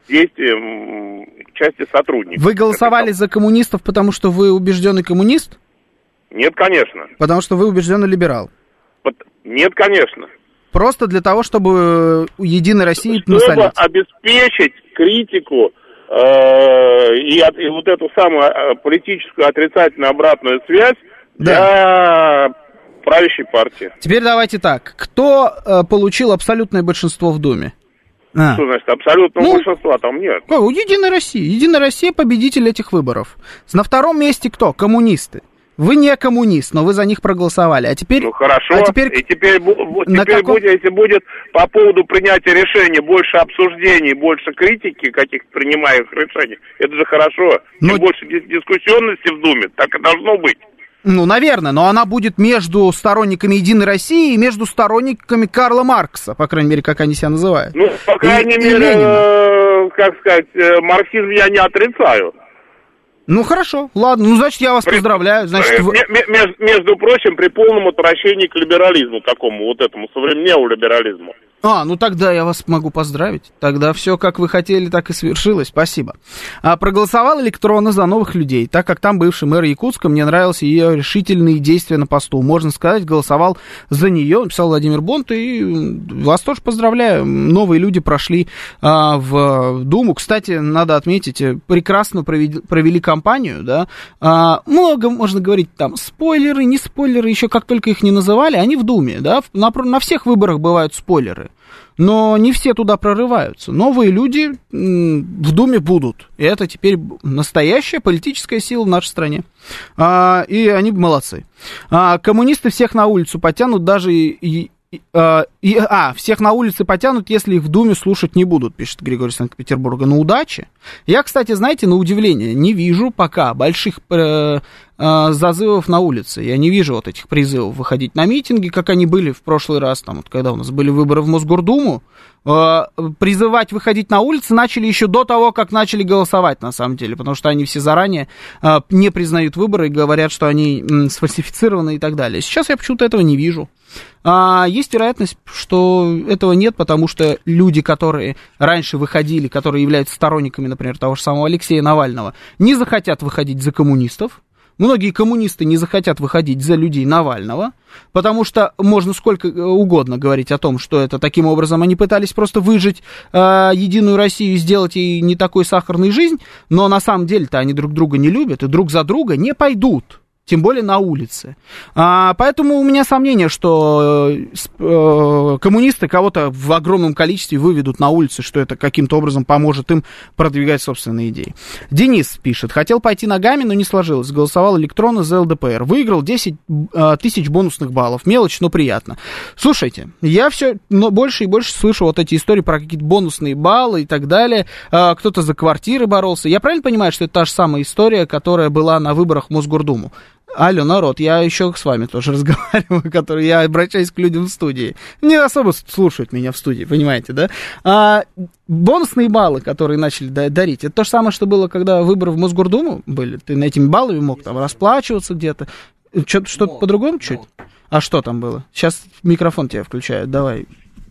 S6: действия части сотрудников.
S2: Вы голосовали за коммунистов, потому что вы убежденный коммунист?
S6: Нет, конечно.
S2: Потому что вы убежденный либерал?
S6: Нет, конечно.
S2: Просто для того, чтобы у Единой России
S6: чтобы
S2: насолить?
S6: Чтобы обеспечить критику э, и, от, и вот эту самую политическую отрицательную обратную связь да. для правящей партии.
S2: Теперь давайте так. Кто э, получил абсолютное большинство в Думе?
S6: А. Что значит, абсолютного ну, большинства там нет?
S2: Как, у Единой России. Единая Россия победитель этих выборов. На втором месте кто? Коммунисты. Вы не коммунист, но вы за них проголосовали. А теперь...
S6: Ну, хорошо.
S2: А теперь,
S6: и теперь, теперь каком... будет, если будет по поводу принятия решений больше обсуждений, больше критики каких-то принимаемых решений, это же хорошо. Но... Чем больше дискуссионности в Думе, так и должно быть.
S2: Ну, наверное, но она будет между сторонниками «Единой России» и между сторонниками Карла Маркса, по крайней мере, как они себя называют.
S6: Ну, по крайней и, мере, и э, как сказать, э, марксизм я не отрицаю.
S2: Ну, хорошо, ладно, ну, значит, я вас при... поздравляю. Значит, вы...
S6: между, между прочим, при полном отвращении к либерализму такому, вот этому современному неолиберализму.
S2: А, ну тогда я вас могу поздравить. Тогда все, как вы хотели, так и свершилось. Спасибо. А, проголосовал электронно за новых людей, так как там бывший мэр Якутска, мне нравились ее решительные действия на посту. Можно сказать, голосовал за нее, написал Владимир Бонт, и вас тоже поздравляю. Новые люди прошли а, в Думу. Кстати, надо отметить, прекрасно провели, провели кампанию, да. А, много можно говорить там, спойлеры, не спойлеры, еще как только их не называли, они в Думе, да. На, на всех выборах бывают спойлеры. Но не все туда прорываются. Новые люди в Думе будут. И это теперь настоящая политическая сила в нашей стране. А, и они молодцы. А, коммунисты всех на улицу потянут, даже и, и, и, а, всех на улице потянут, если их в Думе слушать не будут, пишет Григорий Санкт-Петербурга. Ну, удачи. Я, кстати, знаете, на удивление, не вижу пока больших э, э, зазывов на улице. Я не вижу вот этих призывов выходить на митинги, как они были в прошлый раз, там, вот, когда у нас были выборы в Мосгордуму. Э, призывать выходить на улицы начали еще до того, как начали голосовать, на самом деле, потому что они все заранее э, не признают выборы и говорят, что они м, сфальсифицированы и так далее. Сейчас я почему-то этого не вижу. А, есть вероятность, что этого нет, потому что люди, которые раньше выходили, которые являются сторонниками, например, того же самого Алексея Навального, не захотят выходить за коммунистов. Многие коммунисты не захотят выходить за людей Навального, потому что можно сколько угодно говорить о том, что это таким образом они пытались просто выжить э, Единую Россию и сделать ей не такой сахарной жизнь, но на самом деле-то они друг друга не любят и друг за друга не пойдут. Тем более на улице. А, поэтому у меня сомнение, что э, коммунисты кого-то в огромном количестве выведут на улицы, что это каким-то образом поможет им продвигать собственные идеи. Денис пишет. Хотел пойти ногами, но не сложилось. Голосовал электронно за эл дэ пэ эр. Выиграл десять тысяч бонусных баллов. Мелочь, но приятно. Слушайте, я все но больше и больше слышу вот эти истории про какие-то бонусные баллы и так далее. А, кто-то за квартиры боролся. Я правильно понимаю, что это та же самая история, которая была на выборах в Мосгордуму? Алло, народ, я еще с вами тоже разговариваю, который я обращаюсь к людям в студии. Не особо слушают меня в студии, понимаете, да? А, бонусные баллы, которые начали дарить, это то же самое, что было, когда выборы в Мосгордуму были. Ты на этими баллами мог там расплачиваться где-то. Что-то, что-то по-другому чуть? А что там было? Сейчас микрофон тебя включают, давай.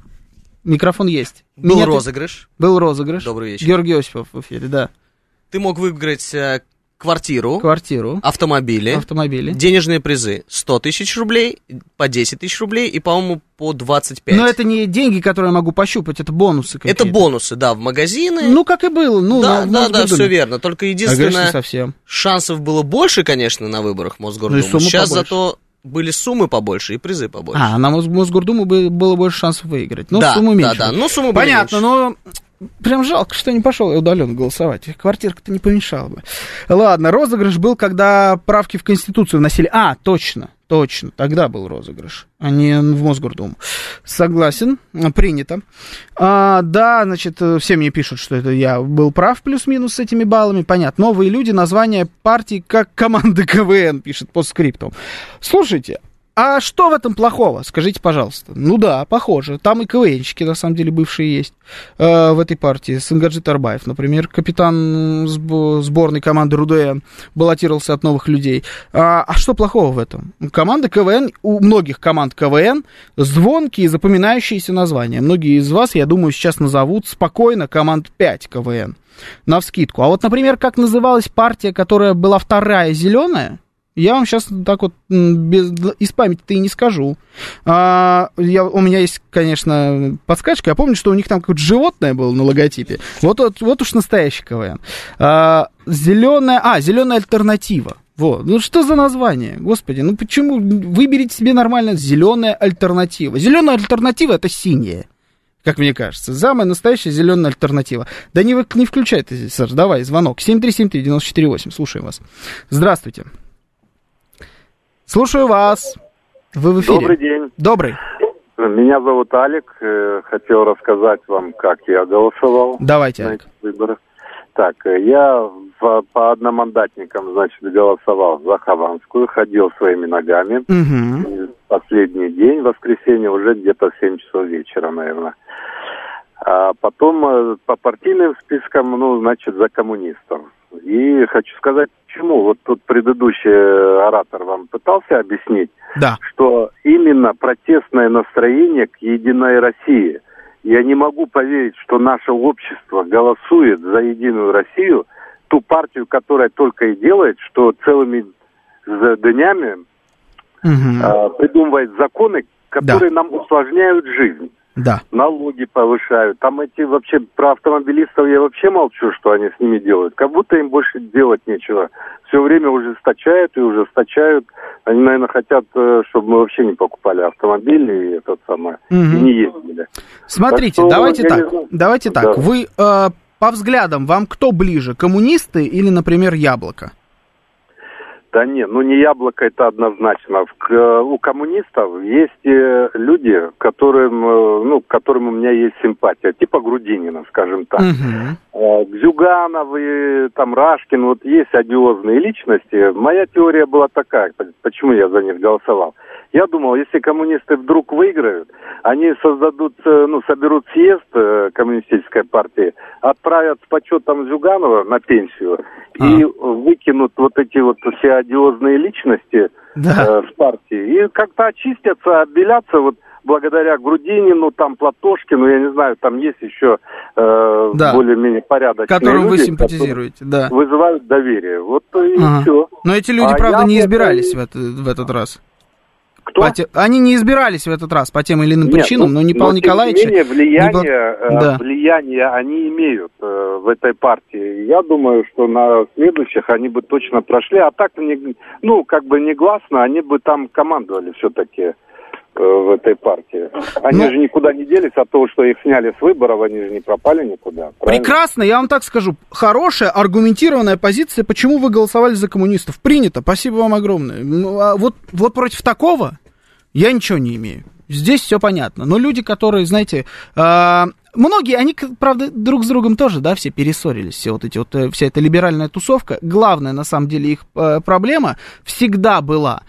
S2: Микрофон есть.
S7: Был
S2: Меня
S7: розыгрыш.
S2: Ты... Был розыгрыш.
S7: Добрый вечер.
S2: Георгий Осипов в эфире, да.
S7: Ты мог выиграть... Квартиру,
S2: Квартиру,
S7: автомобили,
S2: автомобили,
S7: денежные призы сто тысяч рублей, по десять тысяч рублей и, по-моему, по двадцать пять.
S2: Но это не деньги, которые я могу пощупать, это бонусы какие-то.
S7: Это бонусы, да, в магазины.
S2: Ну, как и было. Ну,
S7: да,
S2: на,
S7: да, да, все верно. Только единственное,
S2: а совсем.
S7: Шансов было больше, конечно, на выборах в Мосгордуму. Ну, сейчас побольше. Зато были суммы побольше и призы побольше.
S2: А, на Мосгордуму было больше шансов выиграть. Ну,
S7: да,
S2: сумму меньше.
S7: Да, да, но сумму
S2: понятно,
S7: меньше.
S2: но... Прям жалко, что не пошел я удаленно голосовать. Квартирка-то не помешала бы. Ладно, розыгрыш был, когда правки в Конституцию вносили. А, точно, точно, тогда был розыгрыш, а не в Мосгордуму. Согласен, принято. А, да, значит, все мне пишут, что это я был прав плюс-минус с этими баллами. Понятно. Новые люди, название партии как команды ка вэ эн, пишет по скрипту. Слушайте, а что в этом плохого? Скажите, пожалуйста. Ну да, похоже. Там и КВНщики, на самом деле, бывшие есть э, в этой партии. Сынгаджи Тарбаев, например, капитан сборной команды РУДН, баллотировался от новых людей. А, а что плохого в этом? Команда ка вэ эн, у многих команд ка вэ эн звонкие, запоминающиеся названия. Многие из вас, я думаю, сейчас назовут спокойно команд пять ка вэ эн. Навскидку. А вот, например, как называлась партия, которая была вторая, зеленая? Я вам сейчас так вот без, из памяти-то и не скажу. А, я, у меня есть, конечно, подсказка. Я помню, что у них там какое-то животное было на логотипе. Вот, вот, вот уж настоящий ка вэ эн. А, зеленая... А, зеленая альтернатива. Вот. Ну что за название? Господи, ну почему? Выберите себе нормально зеленая альтернатива. Зеленая альтернатива — это синяя, как мне кажется. Самая настоящая зеленая альтернатива. Да не, не включай ты, Саш, давай, звонок. семь три семь три девять четыре восемь. Слушаем вас. Здравствуйте. Слушаю вас. Вы в эфире.
S8: Добрый день.
S2: Добрый.
S8: Меня зовут Алик. Хотел рассказать вам, как я голосовал.
S2: Давайте,
S8: на
S2: Алик.
S8: этих выборах. так, я в, по одномандатникам, значит, голосовал за Хованскую, ходил своими ногами. Угу. Последний день, воскресенье, уже где-то в семь часов вечера, наверное. А потом по партийным спискам, ну, значит, за коммунистов. И хочу сказать, почему. Вот тут предыдущий оратор вам пытался объяснить, да, что именно протестное настроение к Единой России. Я не могу поверить, что наше общество голосует за Единую Россию, ту партию, которая только и делает, что целыми днями угу. э, придумывает законы, которые, да, нам усложняют жизнь. Да. Налоги повышают. Там эти вообще, про автомобилистов я вообще молчу, что они с ними делают. Как будто им больше делать нечего. Все время ужесточают и ужесточают. Они, наверное, хотят, чтобы мы вообще не покупали автомобили и этот самый, угу. и не ездили.
S2: Смотрите, так что, давайте так. Не... Давайте так. Да. Вы э, по взглядам, вам кто ближе, коммунисты или, например, Яблоко?
S8: Да нет, ну не Яблоко, это однозначно. В, у коммунистов есть люди, которым, ну, к которым у меня есть симпатия, типа Грудинина, скажем так. Угу. Зюганов и там Рашкин, вот есть одиозные личности. Моя теория была такая, почему я за них голосовал. Я думал, если коммунисты вдруг выиграют, они создадут, ну, соберут съезд коммунистической партии, отправят с почетом Зюганова на пенсию а. и выкинут вот эти вот все одиозные личности, да, э, с партии. И как-то очистятся, обелятся вот благодаря Грудинину, там, Платошкину, я не знаю, там есть еще э, да. более-менее порядочные
S2: которым
S8: люди,
S2: вы симпатизируете, да.
S8: вызывают доверие. Вот и ага. все.
S2: Но эти люди, а правда, не избирались в, это, в этот раз. Кто? По те... Они не избирались в этот раз по тем или иным причинам, Нет, но, но не Павел Николаевич...
S8: Тем не менее, влияние, не... да. влияние они имеют э, в этой партии. Я думаю, что на следующих они бы точно прошли, а так, не, ну, как бы негласно, они бы там командовали все-таки э, в этой партии. Они но... же никуда не делись от того, что их сняли с выборов, они же не пропали никуда. Правильно?
S2: Прекрасно, я вам так скажу. Хорошая, аргументированная позиция, почему вы голосовали за коммунистов. Принято, спасибо вам огромное. Ну, а вот, вот против такого... Я ничего не имею. Здесь все понятно. Но люди, которые, знаете, э, многие, они, правда, друг с другом тоже, да, все перессорились, все вот эти вот, вся эта либеральная тусовка. Главная, на самом деле, их э, проблема всегда была.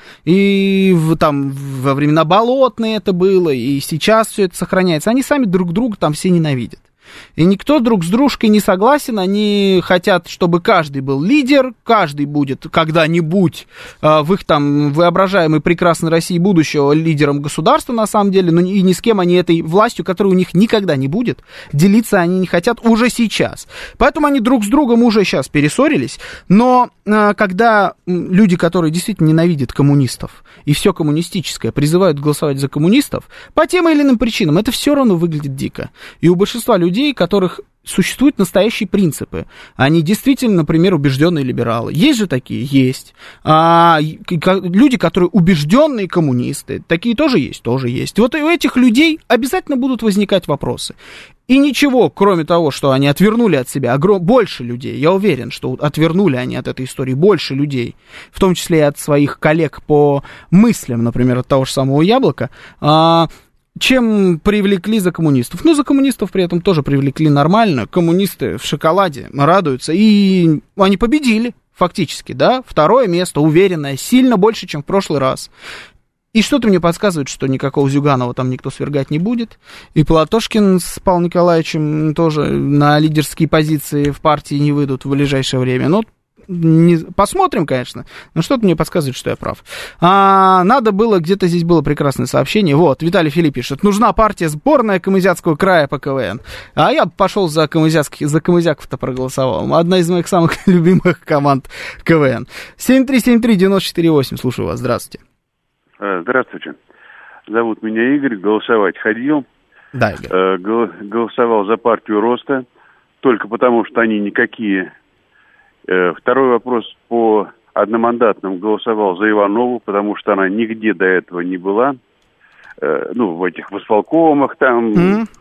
S2: И в, там во времена Болотные это было, и сейчас все это сохраняется. Они сами друг друга там все ненавидят. И никто друг с дружкой не согласен, они хотят, чтобы каждый был лидер, каждый будет когда-нибудь э, в их там воображаемой прекрасной России будущего лидером государства, на самом деле, но и ни с кем они этой властью, которая у них никогда не будет, делиться они не хотят уже сейчас. Поэтому они друг с другом уже сейчас перессорились, но э, когда люди, которые действительно ненавидят коммунистов и все коммунистическое призывают голосовать за коммунистов, по тем или иным причинам, это все равно выглядит дико. И у большинства людей, у которых существуют настоящие принципы. Они действительно, например, убежденные либералы. Есть же такие? Есть. А, люди, которые убежденные коммунисты, такие тоже есть? Тоже есть. Вот у этих людей обязательно будут возникать вопросы. И ничего, кроме того, что они отвернули от себя огром... больше людей, я уверен, что отвернули они от этой истории больше людей, в том числе и от своих коллег по мыслям, например, от того же самого Яблока, а, чем привлекли за коммунистов. Ну, за коммунистов при этом тоже привлекли нормально. Коммунисты в шоколаде радуются, и они победили фактически, да, второе место, уверенное, сильно больше, чем в прошлый раз. И что-то мне подсказывает, что никакого Зюганова там никто свергать не будет. И Платошкин с Павлом Николаевичем тоже на лидерские позиции в партии не выйдут в ближайшее время. Ну, не... посмотрим, конечно. Но что-то мне подсказывает, что я прав. А, надо было, где-то здесь было прекрасное сообщение. Вот, Виталий Филипп пишет. Нужна партия сборная Камызякского края по КВН. А я пошел за Камызякских, за Камызяков-то проголосовал. Одна из моих самых любимых команд КВН. семь три семь три девять четыре восемь. Слушаю вас. Здравствуйте.
S9: Здравствуйте. Зовут меня Игорь, голосовать ходил.
S2: Да, Игорь.
S9: Голосовал за партию Роста, только потому, что они никакие. Второй вопрос по одномандатным. Голосовал за Иванову, потому что она нигде до этого не была. Ну, в этих восполкомах там,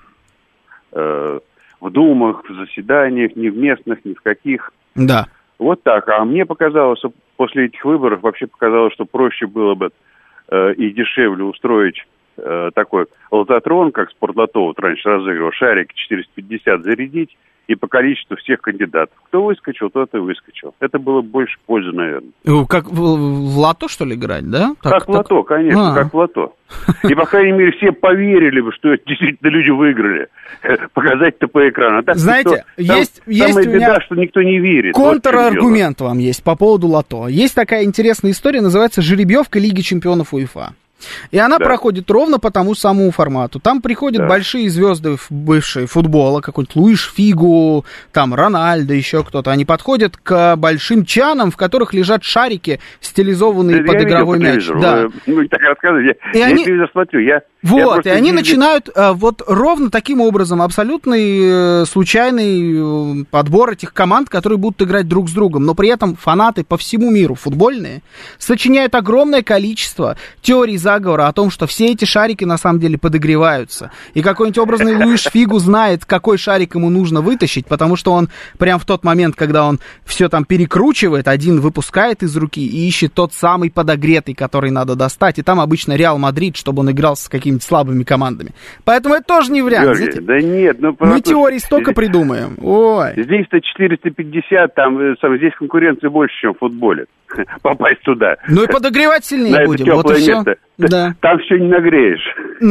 S9: mm-hmm. в думах, в заседаниях, ни в местных, ни в каких.
S2: Да.
S9: Вот так. А мне показалось, что после этих выборов вообще показалось, что проще было бы и дешевле устроить э, такой лототрон, как Спортлото вот раньше разыгрывал, шарик четыреста пятьдесят зарядить и по количеству всех кандидатов. Кто выскочил, тот и выскочил. Это было больше пользы, наверное.
S2: Как в, в лото, что ли, играть, да?
S9: Так, как в
S2: так...
S9: лото, конечно, а. как в лото. И, по крайней мере, все поверили бы, что действительно люди выиграли. Показать-то по экрану. А так,
S2: знаете,
S9: никто...
S2: есть,
S9: Там,
S2: есть
S9: самая
S2: у меня
S9: беда, что никто не верит.
S2: контраргумент вот вам есть по поводу лото. Есть такая интересная история, называется жеребьевка Лиги чемпионов УЕФА. И она да. проходит ровно по тому самому формату. Там приходят да. большие звезды бывшие футбола, какой-нибудь Луиш Фигу, там Рональдо, еще кто-то. Они подходят к большим чанам, в которых лежат шарики, стилизованные да, под игровой мяч. Да.
S9: Ну, так рассказывай, я,
S2: и
S9: я
S2: они...
S9: телевизор смотрю. Я,
S2: вот,
S9: я
S2: и они
S9: видел...
S2: начинают а, вот ровно таким образом, абсолютный э, случайный э, подбор этих команд, которые будут играть друг с другом. Но при этом фанаты по всему миру футбольные сочиняют огромное количество теорий заговора о том, что все эти шарики на самом деле подогреваются. И какой-нибудь образный Луиш Фигу знает, какой шарик ему нужно вытащить, потому что он прям в тот момент, когда он все там перекручивает, один выпускает из руки и ищет тот самый подогретый, который надо достать. И там обычно Реал Мадрид, чтобы он играл с какими-то слабыми командами. Поэтому это тоже не вариант.
S9: Георгий, да нет, ну,
S2: мы теорий столько придумаем. Ой.
S9: Здесь-то четыреста пятьдесят, там, здесь конкуренции больше, чем в футболе. Попасть туда.
S2: Ну и подогревать сильнее будем. Вот и все.
S9: Да. Там все не нагреешь.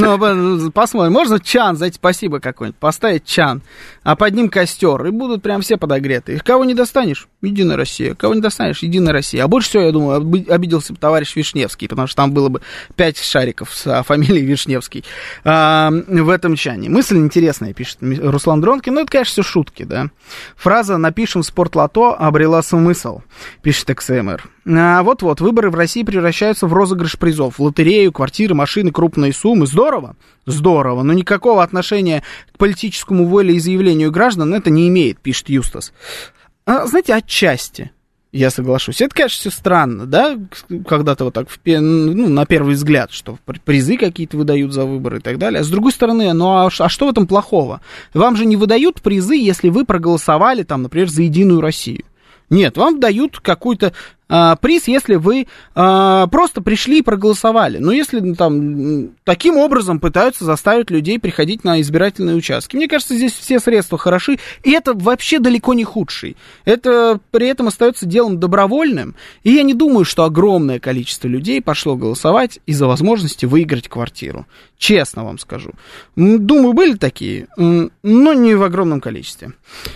S2: Ну, посмотрим. Можно чан, знаете, спасибо какой-нибудь, поставить чан, а под ним костер, и будут прям все подогреты. Их кого не достанешь, Единая Россия. Кого не достанешь, Единая Россия. А больше всего, я думаю, обиделся бы товарищ Вишневский, потому что там было бы пять шариков с фамилией Вишневский а, в этом чане. Мысль интересная, пишет Руслан Дронкин. Ну, это, конечно, все шутки, да. Фраза «напишем спортлото» обрела смысл, пишет икс эм эр. А, вот-вот, выборы в России превращаются в розыгрыш призов. В лотерею, квартиры, машины, крупные суммы. Здорово? Здорово. Но никакого отношения к политическому волеизъявлению граждан это не имеет, пишет Юстас. А, знаете, отчасти я соглашусь. Это, конечно, все странно, да, когда-то вот так, ну, на первый взгляд, что призы какие-то выдают за выборы и так далее. А с другой стороны, ну а, а что в этом плохого? Вам же не выдают призы, если вы проголосовали, там, например, за Единую Россию. Нет, вам дают какой-то а, приз, если вы а, просто пришли и проголосовали. Но если ну, там таким образом пытаются заставить людей приходить на избирательные участки. Мне кажется, здесь все средства хороши, и это вообще далеко не худший. Это при этом остается делом добровольным, и я не думаю, что огромное количество людей пошло голосовать из-за возможности выиграть квартиру. Честно вам скажу. Думаю, были такие, но не в огромном количестве.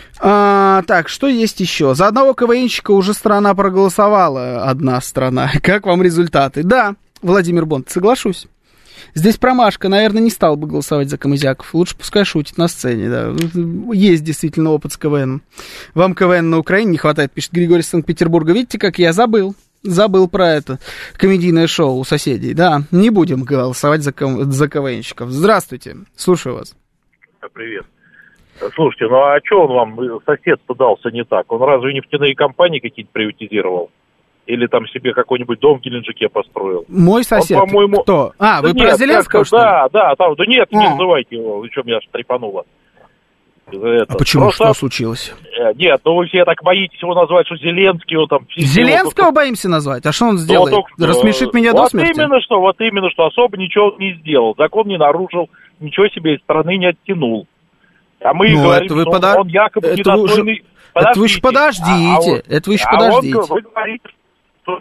S2: А, так, что есть еще? За одного КВНщика уже страна проголосовала, одна страна. Как вам результаты? Да, Владимир Бонд, соглашусь. Здесь промашка, наверное, не стал бы голосовать за Камызяков. Лучше пускай шутит на сцене, да. Есть действительно опыт с КВНом. Вам КВН на Украине не хватает, пишет Григорий из Санкт-Петербурга. Видите, как я забыл. Забыл про это комедийное шоу у соседей. Да, не будем голосовать за, за КВНщиков. Здравствуйте, слушаю вас.
S10: Привет. Слушайте, ну а что он вам, сосед-то дался не так? Он разве нефтяные компании какие-то приватизировал? Или там себе какой-нибудь дом в Геленджике построил?
S2: Мой сосед? Он, по-моему... Кто? А, вы да про нет, Зеленского, что ли?
S10: Да, да, там, да нет, а. не называйте его, вы что, меня аж трепануло.
S2: А почему? Просто... Что случилось?
S10: Нет, ну вы все так боитесь его назвать, что Зеленский, он там...
S2: Зеленского его... боимся назвать? А что он сделает? Ну, только... Рассмешит меня
S10: вот
S2: до смерти?
S10: Вот именно что, вот именно что, особо ничего не сделал, закон не нарушил, ничего себе из страны не оттянул. А мы ну, говорим, что подо... он якобы это недостойный...
S2: Уже... Это вы еще подождите, а он... это вы еще а подождите. Он, вы говорите, что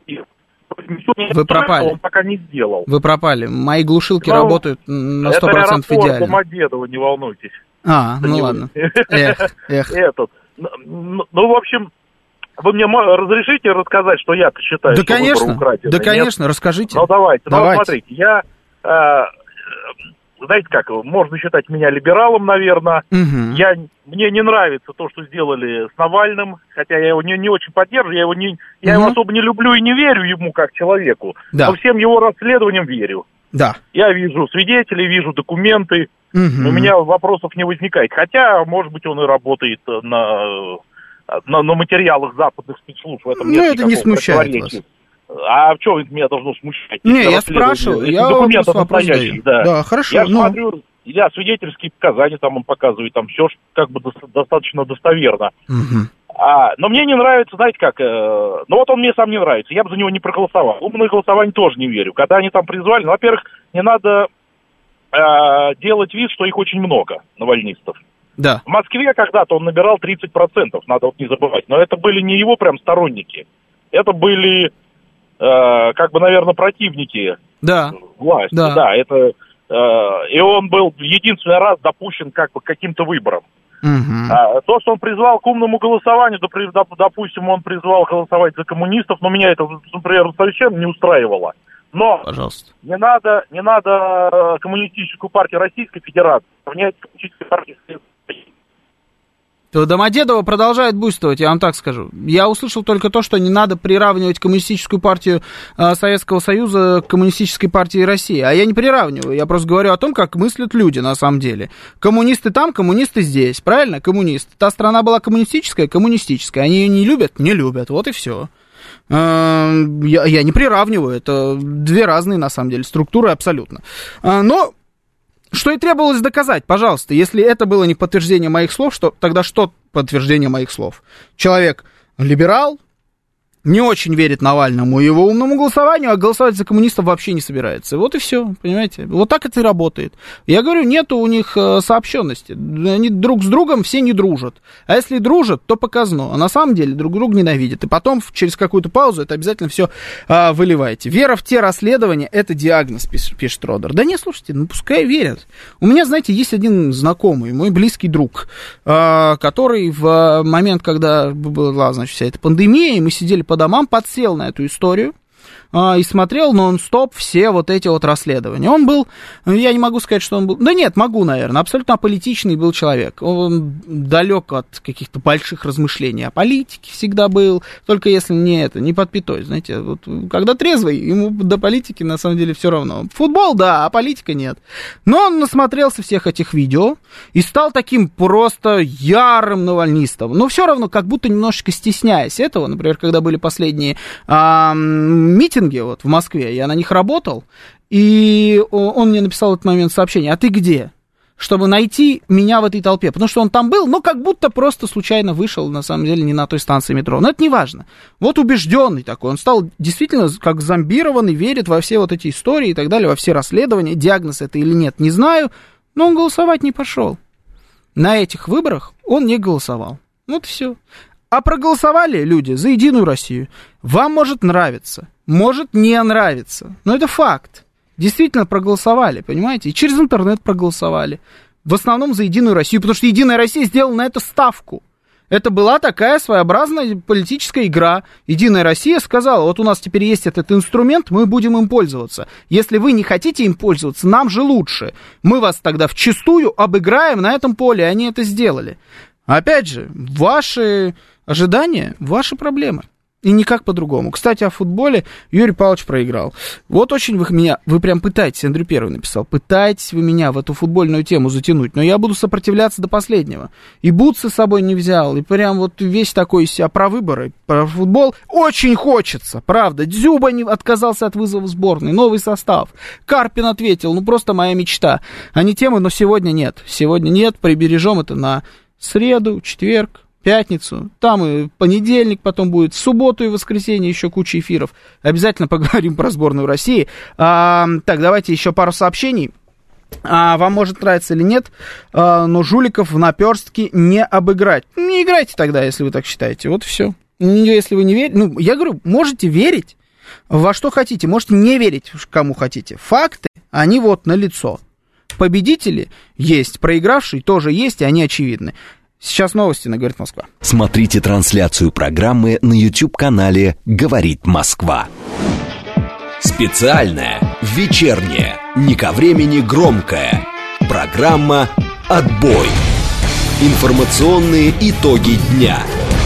S2: вы пропали.
S10: Он пока не сделал.
S2: Вы пропали. Мои глушилки ну, работают на сто процентов идеально. Это аэропорт
S10: Домодедово, не волнуйтесь.
S2: А, ну ладно. Эх, эх.
S10: Этот. Ну, ну, в общем, вы мне разрешите рассказать, что я считаю,
S2: да,
S10: что
S2: конечно,
S10: выборы украдены?
S2: Да, конечно, расскажите.
S10: Ну, давайте.
S2: давайте.
S10: Ну, смотрите, я... Э, знаете как, можно считать меня либералом, наверное.
S2: Угу.
S10: Я, мне не нравится то, что сделали с Навальным, хотя я его не, не очень поддерживаю, я, его, не, я угу. его особо не люблю и не верю ему как человеку,
S2: да.
S10: но всем его расследованиям верю.
S2: Да.
S10: Я вижу свидетелей, вижу документы,
S2: угу.
S10: у меня вопросов не возникает. Хотя, может быть, он и работает на, на, на материалах западных спецслужб. В этом
S2: ну,
S10: нет
S2: это не смущает вас.
S10: А что меня должно смущать?
S2: Не, я спрашиваю, я
S10: документов настоящих, да.
S2: Да, хорошо.
S10: Я
S2: ну...
S10: смотрю, я свидетельские показания там он показывает, там все как бы до, достаточно достоверно.
S2: Угу.
S10: А, но мне не нравится, знаете как, э, ну вот он мне сам не нравится, я бы за него не проголосовал. Умное голосование тоже не верю. Когда они там призвали, ну, во-первых, не надо э, делать вид, что их очень много, навальнистов.
S2: Да.
S10: В Москве когда-то он набирал тридцать процентов, надо вот не забывать. Но это были не его прям сторонники. Это были, э, как бы, наверное, противники
S2: да.
S10: власти.
S2: Да,
S10: да это, э, и он был единственный раз допущен как бы к каким-то выборам.
S2: Угу.
S10: А, то, что он призвал к умному голосованию, допустим, он призвал голосовать за коммунистов, но меня это, например, совершенно не устраивало. Но
S2: Пожалуйста.
S10: не надо, не надо коммунистическую партию Российской Федерации равнять коммунистической партии.
S2: То Домодедово продолжает буйствовать, я вам так скажу. Я услышал только то, что не надо приравнивать коммунистическую партию э, Советского Союза к коммунистической партии России. А я не приравниваю, я просто говорю о том, как мыслят люди на самом деле. Коммунисты там, коммунисты здесь, правильно? Коммунисты. Та страна была коммунистическая, коммунистическая. Они ее не любят? Не любят, вот и все. Э, я, я не приравниваю, это две разные на самом деле структуры абсолютно. Э, но... Что и требовалось доказать, пожалуйста. Если это было не подтверждение моих слов, что, тогда что подтверждение моих слов? Человек либерал, не очень верит Навальному и его умному голосованию, а голосовать за коммунистов вообще не собирается. Вот и все, понимаете? Вот так это и работает. Я говорю, нету у них сообщенности. Они друг с другом все не дружат. А если дружат, то показно. А на самом деле друг друга ненавидят. И потом, через какую-то паузу, это обязательно все а, выливаете. Вера в те расследования, это диагноз, пишет, пишет Родер. Да не, слушайте, ну пускай верят. У меня, знаете, есть один знакомый, мой близкий друг, а, который в момент, когда была, значит, вся эта пандемия, и мы сидели по домам, подсел на эту историю а, и смотрел нон-стоп все вот эти вот расследования. Он был, я не могу сказать, что он был, да нет, могу, наверное, абсолютно аполитичный был человек. Он далек от каких-то больших размышлений о политике всегда был, только если не это, не под пятой, знаете, вот, когда трезвый, ему до политики на самом деле все равно. Футбол, да, а политика нет. Но он насмотрелся всех этих видео и стал таким просто ярым навальнистом, но все равно как будто немножечко стесняясь этого, например, когда были последние а, митинги вот в Москве, я на них работал, и он мне написал в этот момент сообщение: а ты где? Чтобы найти меня в этой толпе. Потому что он там был, но как будто просто случайно вышел, на самом деле, не на той станции метро. Но это не важно. Вот убежденный такой. Он стал действительно как зомбированный, верит во все вот эти истории и так далее, во все расследования. Диагноз это или нет, не знаю. Но он голосовать не пошел. На этих выборах он не голосовал. Вот все. А проголосовали люди за Единую Россию. Вам может нравиться, может не нравиться. Но это факт. Действительно проголосовали, понимаете? И через интернет проголосовали. В основном за Единую Россию, потому что Единая Россия сделала на это ставку. Это была такая своеобразная политическая игра. Единая Россия сказала: вот у нас теперь есть этот инструмент, мы будем им пользоваться. Если вы не хотите им пользоваться, нам же лучше. Мы вас тогда вчистую обыграем на этом поле, и они это сделали. Опять же, ваши ожидания, ваши проблемы. И никак по-другому. Кстати, о футболе Юрий Павлович проиграл. Вот очень вы меня, вы прям пытаетесь, Андрей Первый написал, пытаетесь вы меня в эту футбольную тему затянуть, но я буду сопротивляться до последнего. И бутсы с собой не взял, и прям вот весь такой себя про выборы, про футбол. Очень хочется, правда. Дзюба не отказался от вызова в сборной, новый состав. Карпин ответил, ну просто моя мечта. А не темы, но сегодня нет. Сегодня нет, прибережем это на среду, четверг, пятницу, там и понедельник потом будет, в субботу и воскресенье еще куча эфиров. Обязательно поговорим про сборную России. А, так, давайте еще пару сообщений. А, вам может нравиться или нет, а, но жуликов в наперстке не обыграть. Не играйте тогда, если вы так считаете. Вот и все. Если вы не верите, ну, я говорю, можете верить во что хотите, можете не верить кому хотите. Факты, они вот налицо. Победители есть, проигравшие тоже есть, и они очевидны. Сейчас новости на «Говорит Москва».
S1: Смотрите трансляцию программы на YouTube-канале «Говорит Москва». Специальная, вечерняя, не ко времени громкая. Программа «Отбой». Информационные итоги дня.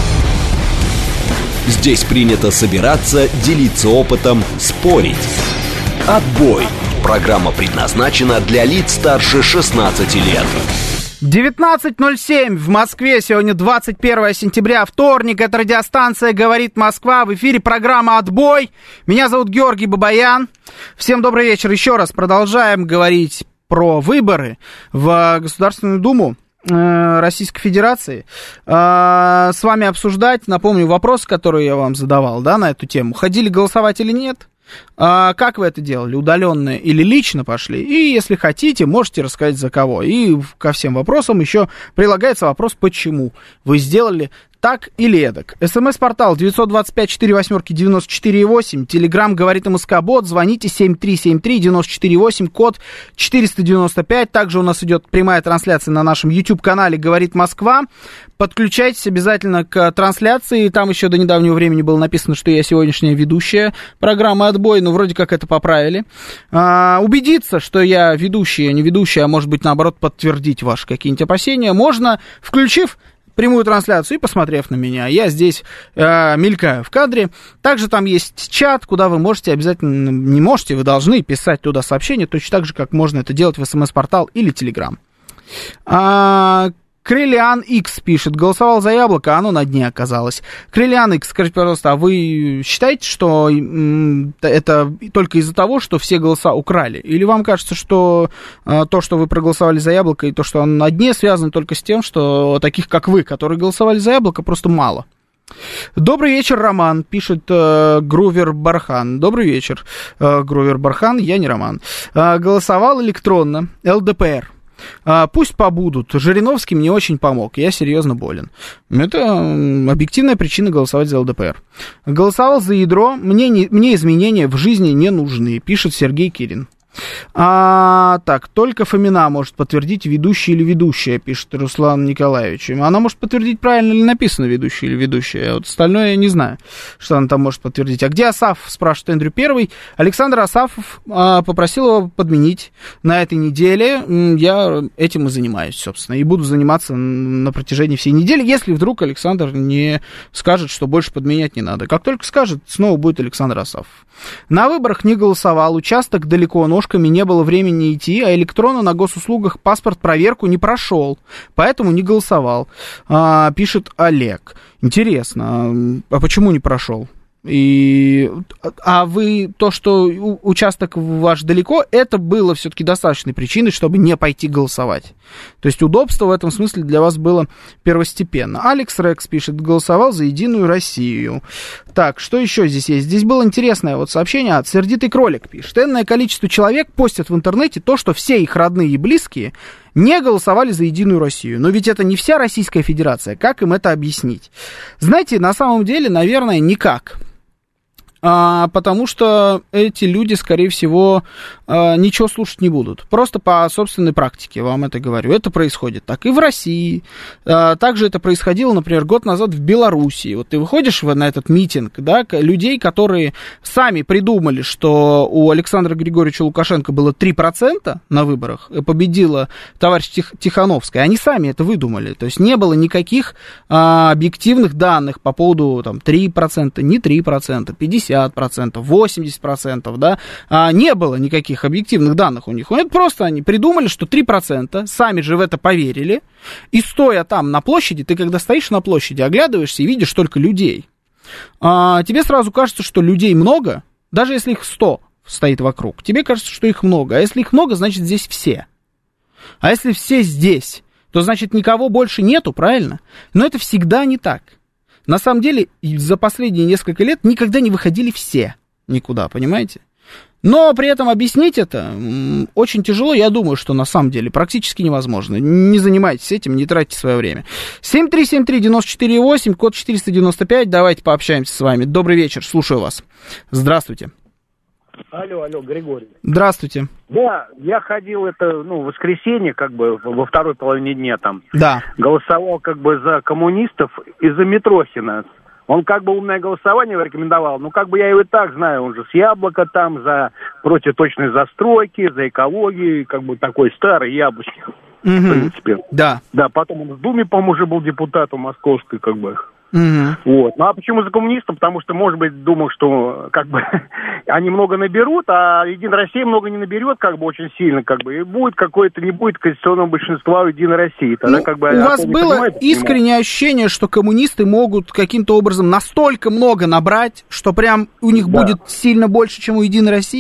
S1: Здесь принято собираться, делиться опытом, спорить. «Отбой». Программа предназначена для лиц старше шестнадцати лет.
S2: девятнадцать ноль семь в Москве, сегодня двадцать первое сентября, вторник, это радиостанция «Говорит Москва», в эфире программа «Отбой», меня зовут Георгий Бабаян, всем добрый вечер, еще раз продолжаем говорить про выборы в Государственную Думу э, Российской Федерации, э, с вами обсуждать, напомню, вопрос, который я вам задавал, да, на эту тему, ходили голосовать или нет? А как вы это делали? Удаленно или лично пошли? И если хотите, можете рассказать за кого. И ко всем вопросам еще прилагается вопрос, почему вы сделали так или эдак. СМС-портал девять два пять четыре восемь девяносто четыре восемь. Телеграм говорит МСК-бот. Звоните семь три семь три девяносто четыре восемь, код четыреста девяносто пять. Также у нас идет прямая трансляция на нашем YouTube-канале «Говорит Москва». Подключайтесь обязательно к трансляции. Там еще до недавнего времени было написано, что я сегодняшняя ведущая программы «Отбой». Но вроде как это поправили. А, убедиться, что я ведущая, не ведущая, а может быть, наоборот, подтвердить ваши какие-нибудь опасения, можно, включив прямую трансляцию и посмотрев на меня. Я здесь э, мелькаю в кадре. Также там есть чат, куда вы можете обязательно, не можете, вы должны писать туда сообщения, точно так же, как можно это делать в СМС-портал или Телеграм. А, Крелиан X пишет, голосовал за яблоко, а оно на дне оказалось. Крелиан X, скажите, пожалуйста, а вы считаете, что это только из-за того, что все голоса украли? Или вам кажется, что то, что вы проголосовали за яблоко, и то, что оно на дне, связано только с тем, что таких, как вы, которые голосовали за яблоко, просто мало? Добрый вечер, Роман, пишет э, Грувер Бархан. Добрый вечер, э, Грувер Бархан, я не Роман. Э, голосовал электронно, ЛДПР. А, пусть побудут. Жириновский мне очень помог. Я серьезно болен. Это объективная причина голосовать за ЛДПР. Голосовал за ядро. Мне, не, мне изменения в жизни не нужны, пишет Сергей Кирин. А, так, только Фомина может подтвердить, ведущий или ведущая, пишет Руслан Николаевич. Она может подтвердить, правильно ли написано ведущий или ведущая. Вот остальное я не знаю, что она там может подтвердить. А где Асаф, спрашивает Эндрю Первый. Александр Асафов а, попросил его подменить на этой неделе. Я этим и занимаюсь, собственно, и буду заниматься на протяжении всей недели, если вдруг Александр не скажет, что больше подменять не надо. Как только скажет, снова будет Александр Асафов. На выборах не голосовал, участок далеко, ножками не было времени идти, а электронно на госуслугах паспорт проверку не прошел, поэтому не голосовал, а, пишет Олег. Интересно, а почему не прошел? И, а вы, то, что участок ваш далеко, это было все-таки достаточной причиной, чтобы не пойти голосовать. То есть удобство в этом смысле для вас было первостепенно. Алекс Рекс пишет, голосовал за Единую Россию. Так, что еще здесь есть? Здесь было интересное вот сообщение от Сердитый Кролик пишет. Энное количество человек постят в интернете то, что все их родные и близкие не голосовали за Единую Россию. Но ведь это не вся Российская Федерация. Как им это объяснить? Знаете, на самом деле, наверное, никак. А, потому что эти люди, скорее всего, а, ничего слушать не будут. Просто по собственной практике вам это говорю. Это происходит так и в России. А, также это происходило, например, год назад в Белоруссии. Вот ты выходишь на этот митинг, да, людей, которые сами придумали, что у Александра Григорьевича Лукашенко было три процента на выборах, и победила товарищ Тих, Тихановская. Они сами это выдумали. То есть не было никаких а, объективных данных по поводу там, три процента, не три процента, пятьдесят процентов, восемьдесят процентов, да, а не было никаких объективных данных у них. Это просто они придумали, что три процента, сами же в это поверили, и стоя там на площади, ты когда стоишь на площади, оглядываешься и видишь только людей, а, тебе сразу кажется, что людей много, даже если их сто стоит вокруг, тебе кажется, что их много, а если их много, значит здесь все. А если все здесь, то значит никого больше нету, правильно? Но это всегда не так. На самом деле, за последние несколько лет никогда не выходили все никуда, понимаете? Но при этом объяснить это очень тяжело, я думаю, что на самом деле практически невозможно. Не занимайтесь этим, не тратьте свое время. семь три семь три девяносто четыре восемь, код четыреста девяносто пять, давайте пообщаемся с вами. Добрый вечер, слушаю вас. Здравствуйте.
S11: Алло, алло, Григорий.
S2: Здравствуйте.
S11: Да, я ходил это, ну, в воскресенье, как бы, во второй половине дня там.
S2: Да.
S11: Голосовал, как бы, за коммунистов и за Митрохина. Он, как бы, умное голосование рекомендовал, ну, как бы, я его и так знаю, он же с Яблока там, за против точной застройки, за экологию, как бы, такой старый яблочник, угу. В принципе.
S2: Да.
S11: Да, потом он в Думе, по-моему, уже был депутатом московской, как бы.
S2: Угу.
S11: Вот. Ну а почему за коммунистов? Потому что, может быть, думал, что как бы они много наберут, а Единая Россия много не наберет, как бы очень сильно, как бы, и будет какое-то, не будет конституционного большинства у Единой России. Тогда,
S2: ну,
S11: как бы,
S2: у вас было искреннее ощущение, что коммунисты могут каким-то образом настолько много набрать, что прям у них да. будет сильно больше, чем у Единой России?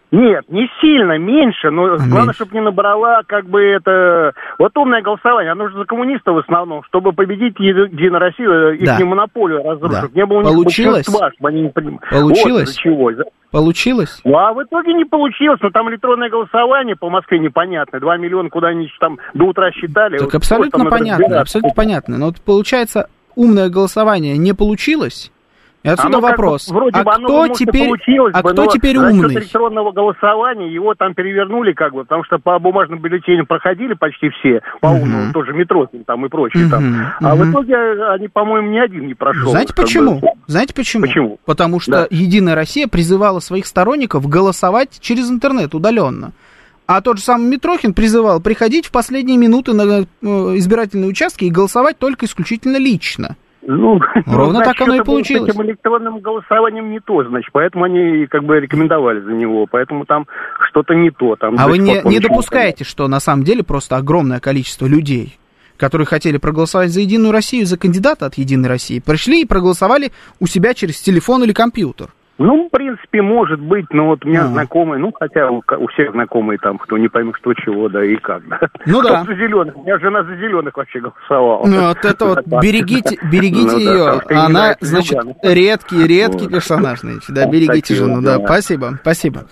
S11: Нет, не сильно, меньше, но
S2: А,
S11: главное,
S2: меньше.
S11: чтобы не набрала, как бы, это... Вот умное голосование, оно же за коммунистов в основном, чтобы победить Еди- Единую Россию, их
S2: Да.
S11: не монополию разрушить.
S2: Да.
S11: Не было у них
S2: Получилось?
S11: большинства, чтобы они не понимали.
S2: Получилось?
S11: Вот из-за чего.
S2: Получилось?
S11: Ну, а в итоге не получилось, но там электронное голосование по Москве непонятно. Два миллиона куда-нибудь там до утра считали.
S2: Так
S11: Вот
S2: абсолютно
S11: там надо
S2: понятно,
S11: разбираться.
S2: абсолютно понятно. Но вот получается, умное голосование не получилось. И отсюда
S11: Оно как бы
S2: вопрос,
S11: вроде
S2: а
S11: бы оно,
S2: кто
S11: может, и
S2: теперь,
S11: получилось
S2: а
S11: бы,
S2: кто
S11: но
S2: теперь
S11: за счет
S2: умный?
S11: электронного голосования его там перевернули, как бы, потому что по бумажным бюллетеням проходили почти все, по
S2: Мгм.
S11: умному, тоже Митрохин там и прочие там.
S2: Мгм,
S11: А в
S2: мгм.
S11: итоге они, по-моему, ни один не прошел.
S2: Знаете
S11: как
S2: почему?
S11: бы.
S2: Знаете почему?
S11: Почему?
S2: Потому что
S11: Да.
S2: Единая Россия призывала своих сторонников голосовать через интернет удаленно. А тот же самый Митрохин призывал приходить в последние минуты на э, избирательные участки и голосовать только исключительно лично.
S11: Ну,
S2: Ровно
S11: значит,
S2: так оно и
S11: что-то было
S2: получилось.
S11: с этим электронным голосованием не то, значит, поэтому они как бы рекомендовали за него, поэтому там что-то не то. Там
S2: А
S11: до
S2: вы
S11: сих
S2: не,
S11: пор
S2: не
S11: ничего
S2: допускаете, что на самом деле просто огромное количество людей, которые хотели проголосовать за Единую Россию, за кандидата от Единой России, пришли и проголосовали у себя через телефон или компьютер?
S11: Ну, в принципе, может быть, но вот у меня
S2: А.
S11: знакомые, ну, хотя у, у всех знакомые там, кто не поймет, что чего, да и как, да.
S2: Ну да.
S11: Кто за зеленых, у меня жена за зеленых вообще голосовала.
S2: Ну, вот это вот, берегите, берегите
S11: Ну да,
S2: ее,
S11: потому что ей не
S2: она,
S11: нравится
S2: значит,
S11: Зюганов.
S2: редкий, редкий
S11: Вот.
S2: персонаж, значит, да,
S11: Вот
S2: берегите
S11: такие
S2: жену,
S11: вот
S2: да,
S11: дела.
S2: спасибо, спасибо.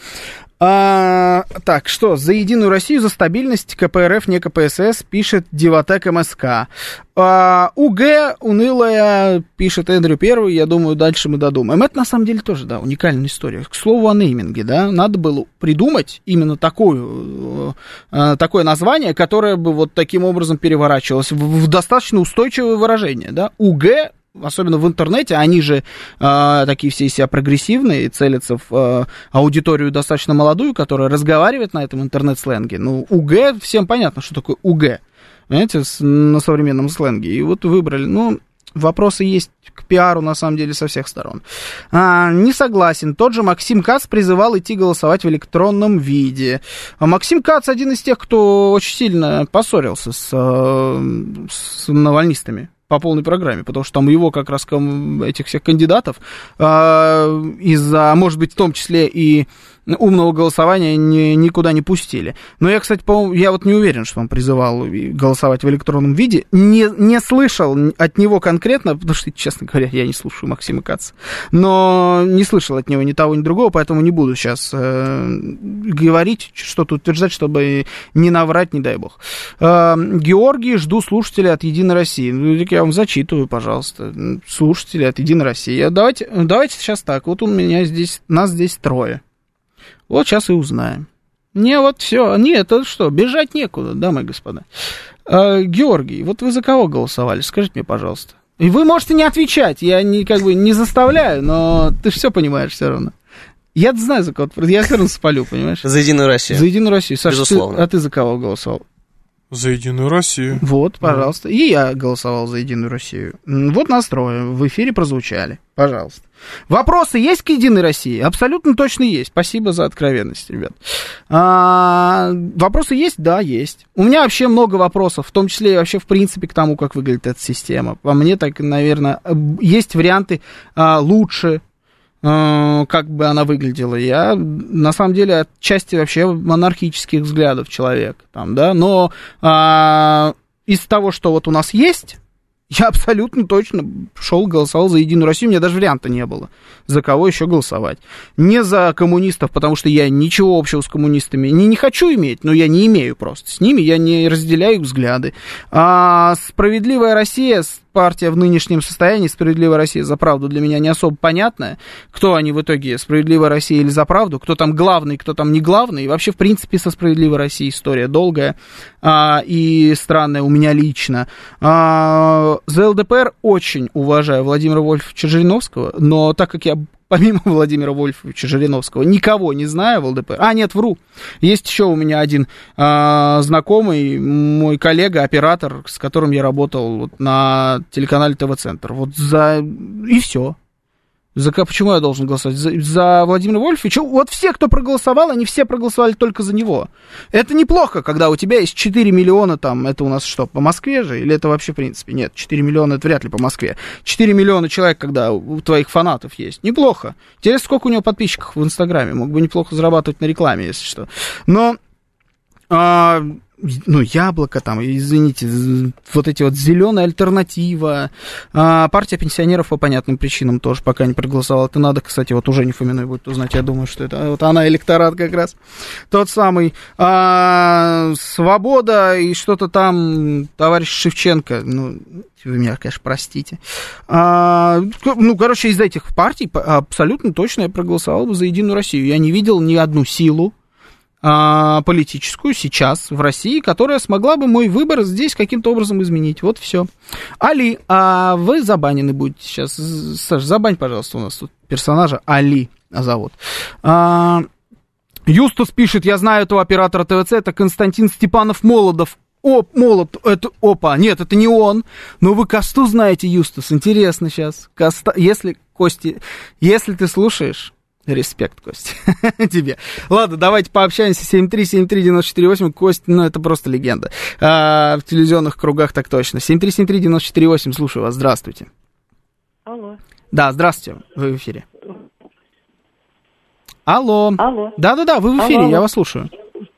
S2: А, так, что, за Единую Россию, за стабильность ка пэ эр эф, не ка пэ эс эс, пишет Дивотек эм эс ка. А, УГ, унылая, пишет Эндрю Первый, я думаю, дальше мы додумаем. Это, на самом деле, тоже, да, уникальная история. К слову о нейминге, да, надо было придумать именно такую, э, такое название, которое бы вот таким образом переворачивалось в, в достаточно устойчивое выражение, да. УГ, особенно в интернете, они же э, такие все из себя прогрессивные, целятся в э, аудиторию достаточно молодую, которая разговаривает на этом интернет-сленге. Ну, УГ, всем понятно, что такое УГ, понимаете, с, на современном сленге. И вот выбрали, ну, вопросы есть к пиару, на самом деле, со всех сторон. А, не согласен. Тот же Максим Кац призывал идти голосовать в электронном виде. А Максим Кац один из тех, кто очень сильно поссорился с, с навальнистами по полной программе, потому что там его как раз этих всех кандидатов э, из-за, может быть, в том числе и умного голосования не, никуда не пустили. Но я, кстати, по-моему, я вот не уверен, что он призывал голосовать в электронном виде. Не, не слышал от него конкретно, потому что, честно говоря, я не слушаю Максима Каца, но не слышал от него ни того, ни другого, поэтому не буду сейчас э, говорить, что-то утверждать, чтобы не наврать, не дай бог. Э, Георгий, жду слушателей от Единой России. Ну, я вам зачитываю, пожалуйста. Слушатели от Единой России. Давайте, давайте сейчас так. Вот у меня здесь, нас здесь трое. Вот сейчас и узнаем. Не, вот все. Нет, это что, бежать некуда, дамы и господа. А, Георгий, вот вы за кого голосовали? Скажите мне, пожалуйста. И вы можете не отвечать, я не, как бы не заставляю, но ты все понимаешь все равно. Я знаю, за кого. Я все равно спалю, понимаешь?
S7: За Единую Россию.
S2: За Единую Россию. Саша,
S7: безусловно.
S2: Ты, а ты за кого голосовал?
S12: За Единую Россию.
S2: Вот, пожалуйста. И я голосовал за Единую Россию. Вот настрои в эфире прозвучали. Пожалуйста. Вопросы есть к Единой России? Абсолютно точно есть. Спасибо за откровенность, ребят. А, вопросы есть? Да, есть. У меня вообще много вопросов, в том числе и вообще в принципе к тому, как выглядит эта система. По мне так, наверное, есть варианты а, лучше, как бы она выглядела. Я, на самом деле, отчасти вообще монархических взглядов человек, там, да, но а, из того, что вот у нас есть, я абсолютно точно шел, голосовал за Единую Россию, у меня даже варианта не было, за кого еще голосовать. Не за коммунистов, потому что я ничего общего с коммунистами не, не хочу иметь, но я не имею просто. С ними я не разделяю их взгляды. А «Справедливая Россия», партия в нынешнем состоянии, «Справедливая Россия за правду» для меня не особо понятная. Кто они в итоге, «Справедливая Россия» или «За правду», кто там главный, кто там не главный. И вообще, в принципе, со «Справедливой Россией» история долгая а, и странная у меня лично. А, за эл дэ пэ эр очень уважаю Владимира Вольфовича Жириновского, но так как я помимо Владимира Вольфовича Жириновского никого не знаю в эл дэ пэ эр. А, нет, вру. Есть еще у меня один а, знакомый, мой коллега, оператор, с которым я работал вот, на телеканале тэ вэ-центр. Вот за... И все. За, почему я должен голосовать? За, за Владимира Вольфовича? Вот все, кто проголосовал, они все проголосовали только за него. Это неплохо, когда у тебя есть четыре миллиона, там, это у нас что, по Москве же? Или это вообще, в принципе, нет, четыре миллиона, это вряд ли по Москве. четыре миллиона человек, когда у твоих фанатов есть. Неплохо. Интересно, сколько у него подписчиков в Инстаграме. Мог бы неплохо зарабатывать на рекламе, если что. Но... А, ну, Яблоко там, извините, вот эти вот зеленая альтернатива, а, партия пенсионеров по понятным причинам тоже пока не проголосовала. Это надо, кстати, вот уже не Фоминой будет узнать, я думаю, что это вот она, электорат как раз, тот самый. А, Свобода и что-то там, товарищ Шевченко, ну, вы меня, конечно, простите. А, ну, короче, из этих партий абсолютно точно я проголосовал бы за Единую Россию. Я не видел ни одну силу политическую сейчас в России, которая смогла бы мой выбор здесь каким-то образом изменить. Вот все. Али, а вы забанены будете сейчас. Саш, забань, пожалуйста, у нас тут персонажа Али зовут. А, Юстус пишет, я знаю этого оператора ТВЦ, это Константин Степанов-Молодов. О, Молот, это, опа, нет, это не он. Но вы Косту знаете, Юстус, интересно сейчас. Коста, если, Кости, если ты слушаешь... Респект, Костя, тебе. Ладно, давайте пообщаемся. семь три семь три девять четыре восемь. Костя, ну, это просто легенда. А, в телевизионных кругах так точно. семь три семь три девять четыре восемь. Слушаю вас. Здравствуйте.
S13: Алло.
S2: Да, здравствуйте. Вы в эфире. Алло.
S13: Алло.
S2: Да-да-да, вы в эфире,
S13: Алло.
S2: Я вас слушаю.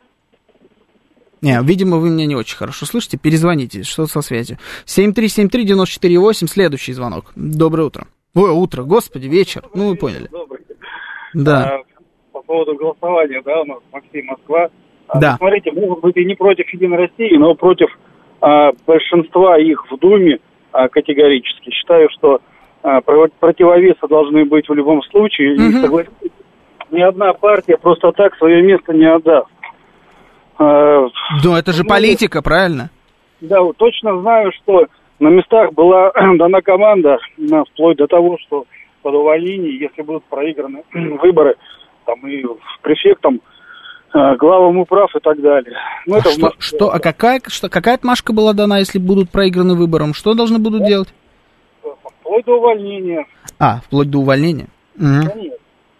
S2: Не, видимо, вы меня не очень хорошо слышите. Перезвоните, что-то со связью. семь три семь три девять четыре восемь. Следующий звонок. Доброе утро. Ой, утро, господи, вечер. Ну, вы поняли.
S14: Добрый.
S2: Да.
S14: А, по поводу голосования, да, у нас Максим, Москва. А,
S2: да.
S14: Смотрите, может быть и не против Единой России, но против а, большинства их в Думе а, категорически. Считаю, что а, противовесы должны быть в любом случае.
S2: Угу.
S14: И, согласитесь, ни одна партия просто так свое место не отдаст. А,
S2: ну, это же ну, политика, правильно?
S14: Да, вот точно знаю, что на местах была дана команда, вплоть до того, что под увольнение, если будут проиграны выборы, там и префектом, главам управ и так далее. Ну,
S2: а
S14: это
S2: что, что, а какая, что, какая отмашка была дана, если будут проиграны выбором? Что должны будут да. делать?
S14: Вплоть до увольнения.
S2: А, вплоть до увольнения? Угу.
S14: Конечно.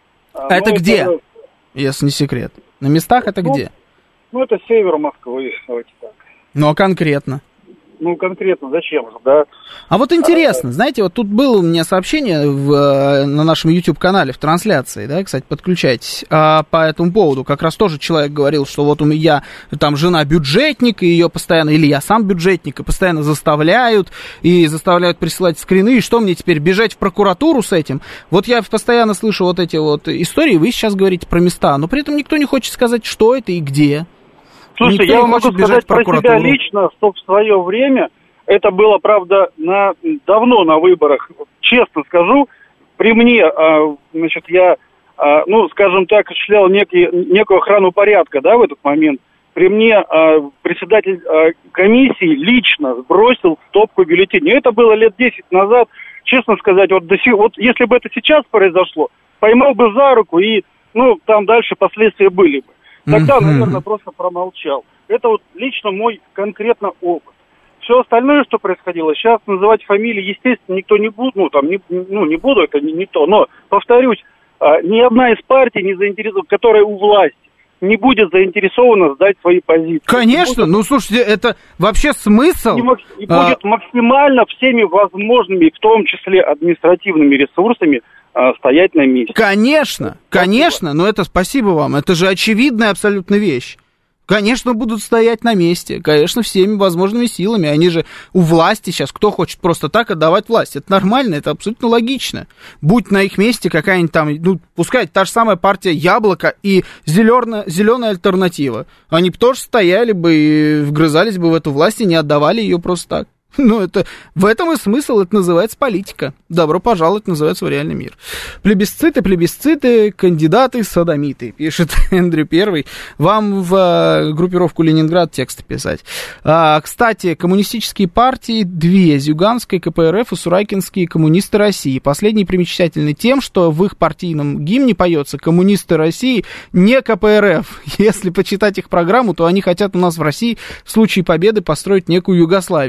S2: А это где? Это... Если не секрет. На местах это
S14: ну,
S2: где?
S14: Ну, это север Москвы, давайте так.
S2: Ну, а конкретно?
S14: Ну, конкретно зачем же, да?
S2: А вот интересно, а, знаете, вот тут было у меня сообщение в, на нашем YouTube-канале в трансляции, да, кстати, подключайтесь, а, по этому поводу. Как раз тоже человек говорил, что вот у меня там жена бюджетник, и ее постоянно, или я сам бюджетник, и постоянно заставляют, и заставляют присылать скрины, и что мне теперь, бежать в прокуратуру с этим? Вот я постоянно слышу вот эти вот истории, вы сейчас говорите про места, но при этом никто не хочет сказать, что это и где.
S14: Слушайте,
S2: Никто
S14: я вам могу сказать про себя лично, что в свое время, это было, правда, на, давно на выборах, честно скажу, при мне, а, значит, я, а, ну, скажем так, осуществлял некий, некую охрану порядка, да, в этот момент. При мне а, председатель а, комиссии лично сбросил стопку бюллетеней. Это было лет десять назад, честно сказать, вот, до сих, вот если бы это сейчас произошло, поймал бы за руку и, ну, там дальше последствия были бы. Тогда, mm-hmm. наверное, просто промолчал. Это вот лично мой конкретно опыт. Все остальное, что происходило, сейчас называть фамилии, естественно, никто не будет, ну, там, не, ну, не буду, это не, не то. Но, повторюсь, ни одна из партий, не заинтересована, которая у власти, не будет заинтересована сдать свои позиции.
S2: Конечно, будет, ну, слушайте, это вообще смысл.
S14: И, и а... будет максимально всеми возможными, в том числе административными ресурсами, стоять на месте.
S2: Конечно, конечно, но это спасибо вам, это же очевидная абсолютно вещь. Конечно, будут стоять на месте, конечно, всеми возможными силами. Они же у власти сейчас, кто хочет просто так отдавать власть. Это нормально, это абсолютно логично. Будь на их месте какая-нибудь там, ну, пускай та же самая партия Яблоко и зеленая, зеленая альтернатива. Они бы тоже стояли бы и вгрызались бы в эту власть и не отдавали ее просто так. Ну, это, в этом и смысл, это называется политика. Добро пожаловать, называется в реальный мир. Плебисциты, плебисциты, кандидаты, содомиты, пишет Эндрю Первый. Вам в а, группировку Ленинград тексты писать. А, кстати, коммунистические партии две, Зюганская, ка пэ эр эф и Сурайкинские коммунисты России. Последний примечательный тем, что в их партийном гимне поется «Коммунисты России, не ка пэ эр эф». Если почитать их программу, то они хотят у нас в России в случае победы построить некую Югославию.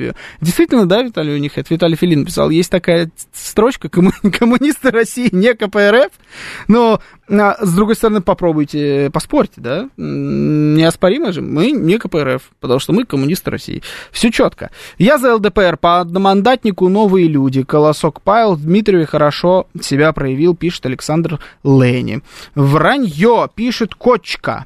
S2: Действительно, да, Виталий, у них, это Виталий Филин писал, есть такая строчка «Коммунисты России не КПРФ», но, с другой стороны, попробуйте, поспорьте, да, неоспоримо же, мы не КПРФ, потому что мы коммунисты России. Все четко. Я за ЛДПР, по одномандатнику новые люди, колосок Павел в Дмитриеве хорошо себя проявил, пишет Александр Лени. Вранье, пишет Кочка.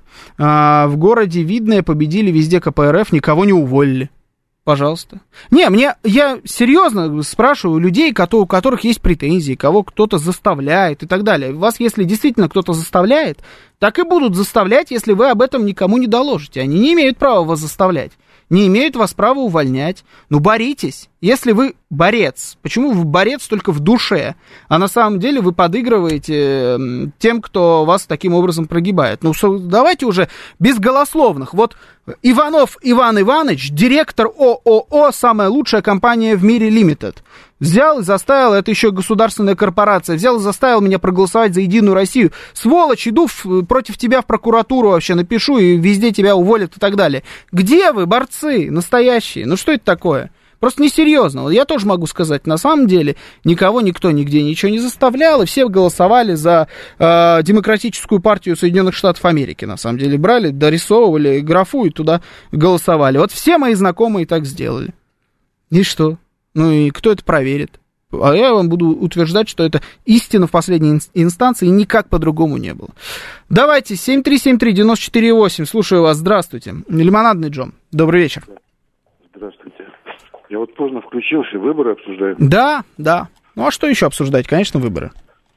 S2: В городе Видное победили везде КПРФ, никого не уволили. Пожалуйста. Не, мне, я серьезно спрашиваю людей, у которых есть претензии, кого кто-то заставляет и так далее. Вас, если действительно кто-то заставляет, так и будут заставлять, если вы об этом никому не доложите. Они не имеют права вас заставлять, не имеют вас права увольнять. Ну, боритесь. Если вы борец, почему вы борец только в душе, а на самом деле вы подыгрываете тем, кто вас таким образом прогибает? Ну, давайте уже без голословных. Вот Иванов Иван Иванович, директор ООО «Самая лучшая компания в мире Лимитед». Взял и заставил, это еще государственная корпорация, взял и заставил меня проголосовать за Единую Россию. Сволочь, иду в, против тебя в прокуратуру вообще, напишу, и везде тебя уволят и так далее. Где вы, борцы настоящие? Ну, что это такое? Просто несерьезно. Вот я тоже могу сказать, на самом деле, никого никто нигде ничего не заставлял, и все голосовали за э, Демократическую партию Соединенных Штатов Америки, на самом деле. Брали, дорисовывали графу и туда голосовали. Вот все мои знакомые так сделали. И что? Ну и кто это проверит? А я вам буду утверждать, что это истина в последней инстанции, и никак по-другому не было. Давайте, семь три семь три девять четыре восемь, слушаю вас, здравствуйте. Лимонадный Джон, добрый вечер.
S13: Здравствуйте. Я вот поздно включился, выборы обсуждаем.
S2: Да, да. Ну а что еще обсуждать? Конечно, выборы.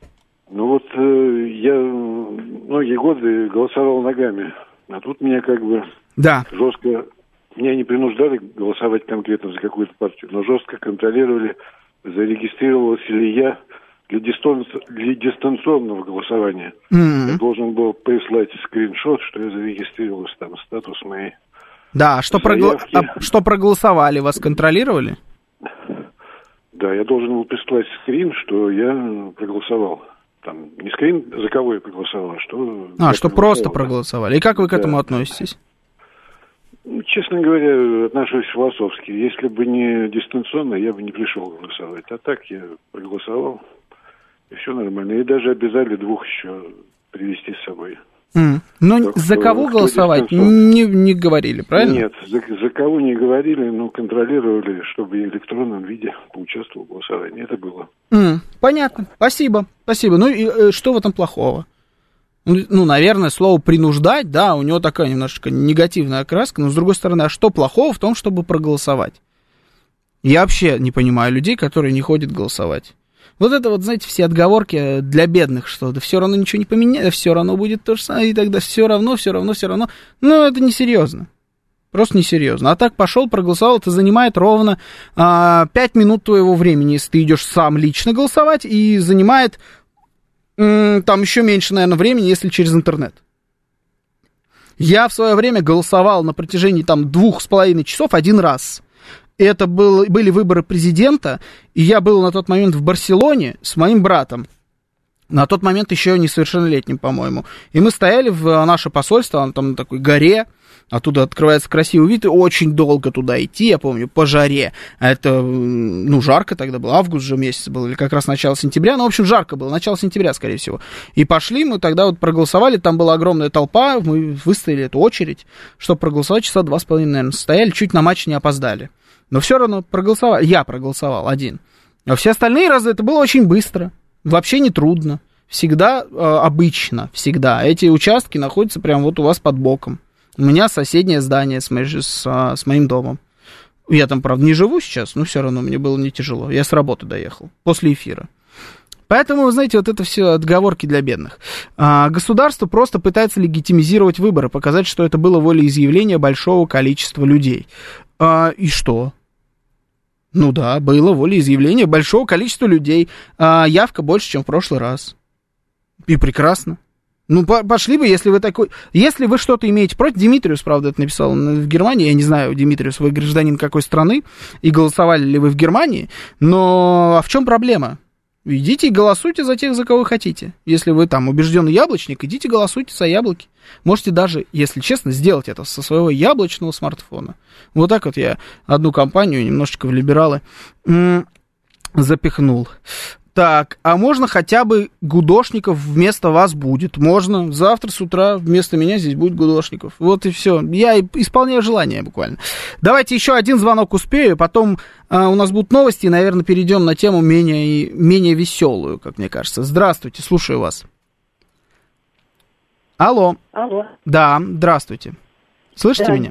S13: Ну вот э, я многие годы голосовал ногами, а тут меня как бы
S2: да.
S13: жестко... Меня не принуждали голосовать конкретно за какую-то партию, но жестко контролировали, зарегистрировался ли я для, дистанци... для дистанционного голосования. Mm-hmm. Я должен был прислать скриншот, что я зарегистрировался, там статус моей.
S2: Да, что, прогл... а что проголосовали, вас контролировали?
S13: Да, я должен был прислать скрин, что я проголосовал. Там не скрин, за кого я проголосовал, а что...
S2: А, что просто проголосовали. И как вы к этому да. относитесь?
S13: Честно говоря, отношусь философски. Если бы не дистанционно, я бы не пришел голосовать. А так я проголосовал, и все нормально. И даже обязали двух еще привезти с собой. Mm.
S2: Но так за кого голосовать не, не говорили, правильно?
S13: Нет, за, за кого не говорили, но контролировали, чтобы в электронном виде поучаствовал в голосовании. Это было.
S2: Mm. Понятно. Спасибо. Спасибо. Ну и э, что в этом плохого? Ну, наверное, слово «принуждать», да, у него такая немножечко негативная окраска, но, с другой стороны, а что плохого в том, чтобы проголосовать? Я вообще не понимаю людей, которые не ходят голосовать. Вот это вот, знаете, все отговорки для бедных, что да все равно ничего не поменяется, все равно будет то же самое, и тогда все равно, все равно, все равно. Ну, это несерьезно. Просто несерьезно. А так пошел, проголосовал, это занимает ровно а, пять минут твоего времени, если ты идешь сам лично голосовать, и занимает... Там еще меньше, наверное, времени, если через интернет. Я в свое время голосовал на протяжении там двух с половиной часов один раз. Это был, были выборы президента, и я был на тот момент в Барселоне с моим братом. На тот момент еще несовершеннолетним, по-моему. И мы стояли в наше посольство, там на такой горе, оттуда открывается красивый вид, и очень долго туда идти, я помню, по жаре. А это, ну, жарко тогда было, август же месяц был, или как раз начало сентября, ну, в общем, жарко было, начало сентября, скорее всего. И пошли, мы тогда вот проголосовали, там была огромная толпа, мы выстояли эту очередь, чтобы проголосовать, часа два с половиной, наверное, стояли, чуть на матч не опоздали. Но все равно проголосовали, я проголосовал один. А все остальные разы это было очень быстро, вообще не трудно, всегда э, обычно, всегда. Эти участки находятся прямо вот у вас под боком. У меня соседнее здание с, моей, с, с моим домом. Я там, правда, не живу сейчас, но все равно мне было не тяжело. Я с работы доехал после эфира. Поэтому, вы знаете, вот это все отговорки для бедных. А, государство просто пытается легитимизировать выборы, показать, что это было волеизъявление большого количества людей. А, и что? Ну да, было волеизъявление большого количества людей. А, явка больше, чем в прошлый раз. И прекрасно. Ну, пошли бы, если вы такой... Если вы что-то имеете против... Димитриус, правда, это написал в Германии. Я не знаю, Димитриус, вы гражданин какой страны, и голосовали ли вы в Германии. Но а в чем проблема? Идите и голосуйте за тех, за кого вы хотите. Если вы там убежденный яблочник, идите голосуйте за яблоки. Можете даже, если честно, сделать это со своего яблочного смартфона. Вот так вот я одну компанию немножечко в либералы м- запихнул. Так, а можно хотя бы гудошников вместо вас будет? Можно. Завтра с утра вместо меня здесь будет гудошников. Вот и все. Я исполняю желание буквально. Давайте еще один звонок успею, потом а, у нас будут новости, и, наверное, перейдем на тему менее, менее веселую, как мне кажется. Здравствуйте, слушаю вас. Алло.
S15: Алло.
S2: Да, здравствуйте. Слышите
S15: да.
S2: меня?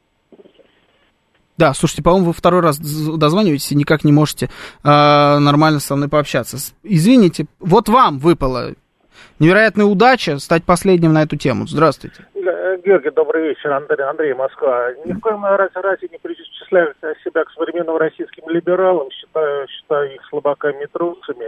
S2: Да, слушайте, по-моему, вы второй раз дозваниваетесь и никак не можете э, нормально со мной пообщаться. Извините, вот вам выпала невероятная удача стать последним на эту тему. Здравствуйте.
S16: Георгий, добрый вечер. Андрей, Андрей, Москва. Ни в коем разе не причисляю себя к современным российским либералам, считаю, считаю их слабаками и трусами.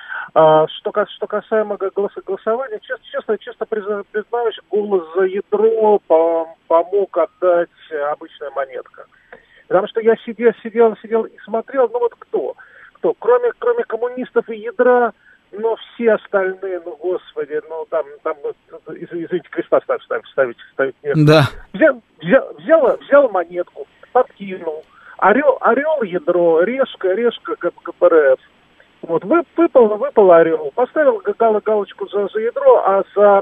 S16: А, что, что касаемо голосования, честно, честно, честно признаюсь, голос за ядро помог отдать обычная монетка. Потому что я сидел, сидел, сидел и смотрел, ну вот кто? Кто? Кроме, кроме коммунистов и ядра, ну все остальные, ну господи, ну там, там извините, креста ставить, ставить, ставить, ставить нет.
S2: Да.
S16: Взял, взял, взял, взял монетку, подкинул. Орел, орел ядро, решка, решка КПРФ. Вот, выпал, выпал орел, поставил гал, галочку за, за ядро, а за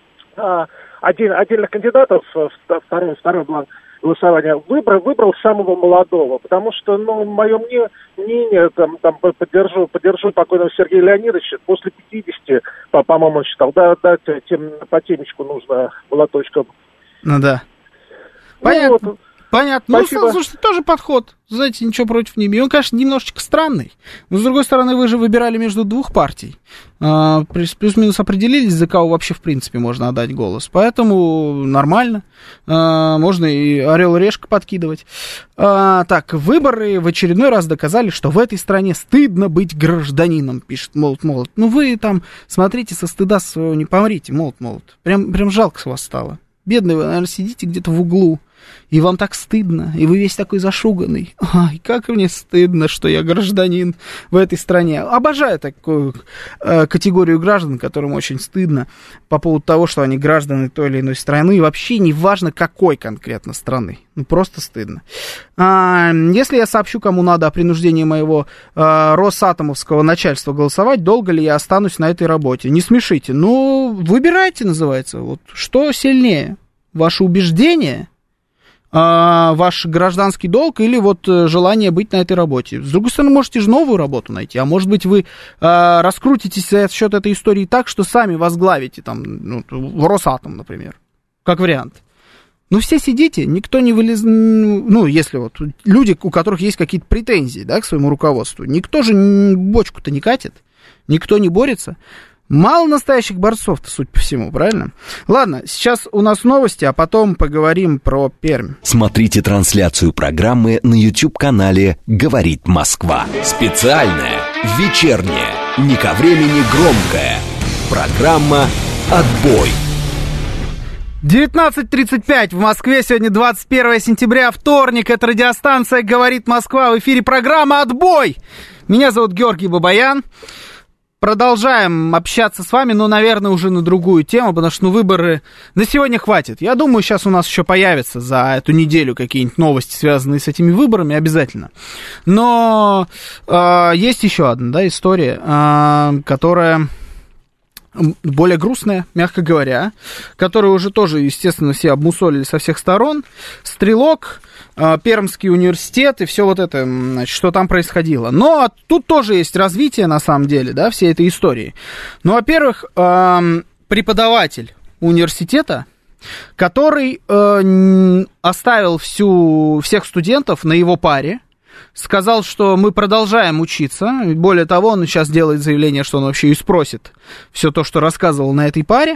S16: а, отдель, отдельных кандидатов второй, второй бланк голосования выбрал, выбрал самого молодого, потому что, ну, мое мне, мнение, там, там, поддержу, поддержу покойного Сергея Леонидовича, после пятидесяти, по- по-моему, он считал, да, да, тем, по темечку нужно молоточком.
S2: Ну да. Понятно.
S16: Ну, вот.
S2: Понятно.
S16: Спасибо.
S2: Ну, слушайте, тоже подход. Знаете, ничего против не имею. Он, конечно, немножечко странный. Но, с другой стороны, вы же выбирали между двух партий. А, плюс-минус определились, за кого вообще, в принципе, можно отдать голос. Поэтому нормально. А, можно и орел и решка подкидывать. А, так, выборы в очередной раз доказали, что в этой стране стыдно быть гражданином, пишет Молот-Молот. Ну, вы там, смотрите, со стыда своего не помрите, Молот-Молот. Прям, прям жалко с вас стало. Бедный вы, наверное, сидите где-то в углу, и вам так стыдно, и вы весь такой зашуганный. Ай, как мне стыдно, что я гражданин в этой стране. Обожаю такую э, категорию граждан, которым очень стыдно по поводу того, что они граждане той или иной страны, и вообще не важно, какой конкретно страны. Ну, просто стыдно. А, если я сообщу, кому надо, о принуждении моего э, росатомовского начальства голосовать, долго ли я останусь на этой работе? Не смешите. Ну, выбирайте, называется. Вот, что сильнее? Ваше убеждение, а, ваш гражданский долг или вот желание быть на этой работе. С другой стороны, можете же новую работу найти, а может быть, вы а, раскрутитесь за счет этой истории так, что сами возглавите там, ну, в Росатом, например, как вариант. Ну, все сидите, никто не вылез... Ну, если вот люди, у которых есть какие-то претензии, да, к своему руководству, никто же бочку-то не катит, никто не борется. Мало настоящих борцов-то, суть по всему, правильно? Ладно, сейчас у нас новости, а потом поговорим про Пермь.
S1: Смотрите трансляцию программы на YouTube-канале «Говорит Москва». Специальная, вечерняя, не ко времени громкая. Программа «Отбой».
S2: девятнадцать тридцать пять в Москве, сегодня двадцать первое сентября, вторник, это радиостанция «Говорит Москва», в эфире программа «Отбой». Меня зовут Георгий Бабаян. Продолжаем общаться с вами, но, наверное, уже на другую тему, потому что, ну, выборы на сегодня хватит. Я думаю, сейчас у нас еще появятся за эту неделю какие-нибудь новости, связанные с этими выборами, обязательно. Но э, есть еще одна, да, история, э, которая более грустная, мягко говоря, которую уже тоже, естественно, все обмусолили со всех сторон. Стрелок, э, Пермский университет и все вот это, значит, что там происходило. Но тут тоже есть развитие, на самом деле, да, всей этой истории. Ну, во-первых, э, преподаватель университета, который э, оставил всю, всех студентов на его паре, сказал, что мы продолжаем учиться. Более того, он сейчас делает заявление, что он вообще и спросит все то, что рассказывал на этой паре.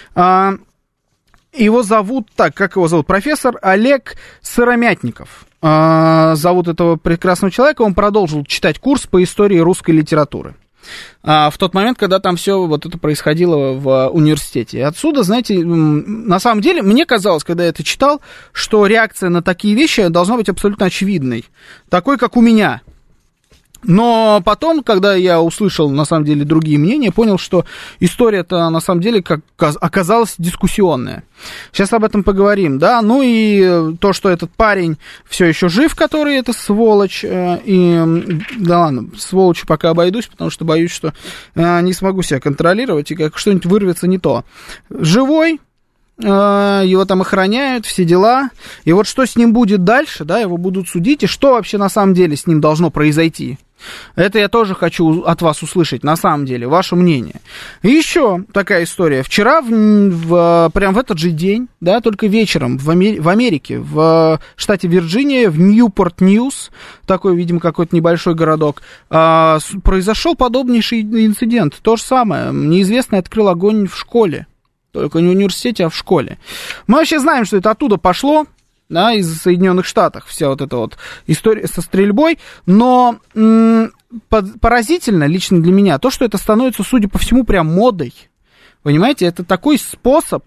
S2: Его зовут, так, как его зовут? Профессор Олег Сыромятников. Зовут этого прекрасного человека. Он продолжил читать курс по истории русской литературы в тот момент, когда там все вот это происходило в университете. И отсюда, знаете, на самом деле, мне казалось, когда я это читал, что реакция на такие вещи должна быть абсолютно очевидной. Такой, как у меня. Но потом, когда я услышал, на самом деле, другие мнения, понял, что история-то, на самом деле, как оказалась дискуссионная. Сейчас об этом поговорим, да. Ну и то, что этот парень все еще жив, который это сволочь, и, да ладно, сволочью пока обойдусь, потому что боюсь, что не смогу себя контролировать, и как что-нибудь вырвется не то. Живой, его там охраняют, все дела. И вот что с ним будет дальше, да, его будут судить, и что вообще на самом деле с ним должно произойти. Это я тоже хочу от вас услышать, на самом деле, ваше мнение. И еще такая история. Вчера, в, в, прям в этот же день, да, только вечером в, Амер, в Америке, в штате Вирджиния, в Ньюпорт-Ньюс, такой, видимо, какой-то небольшой городок, а, произошел подобнейший инцидент. То же самое. Неизвестный открыл огонь в школе. Только не в университете, а в школе. Мы вообще знаем, что это оттуда пошло. Да, из Соединенных Штатов вся вот эта вот история со стрельбой, но м- поразительно лично для меня то, что это становится, судя по всему, прям модой. Понимаете, это такой способ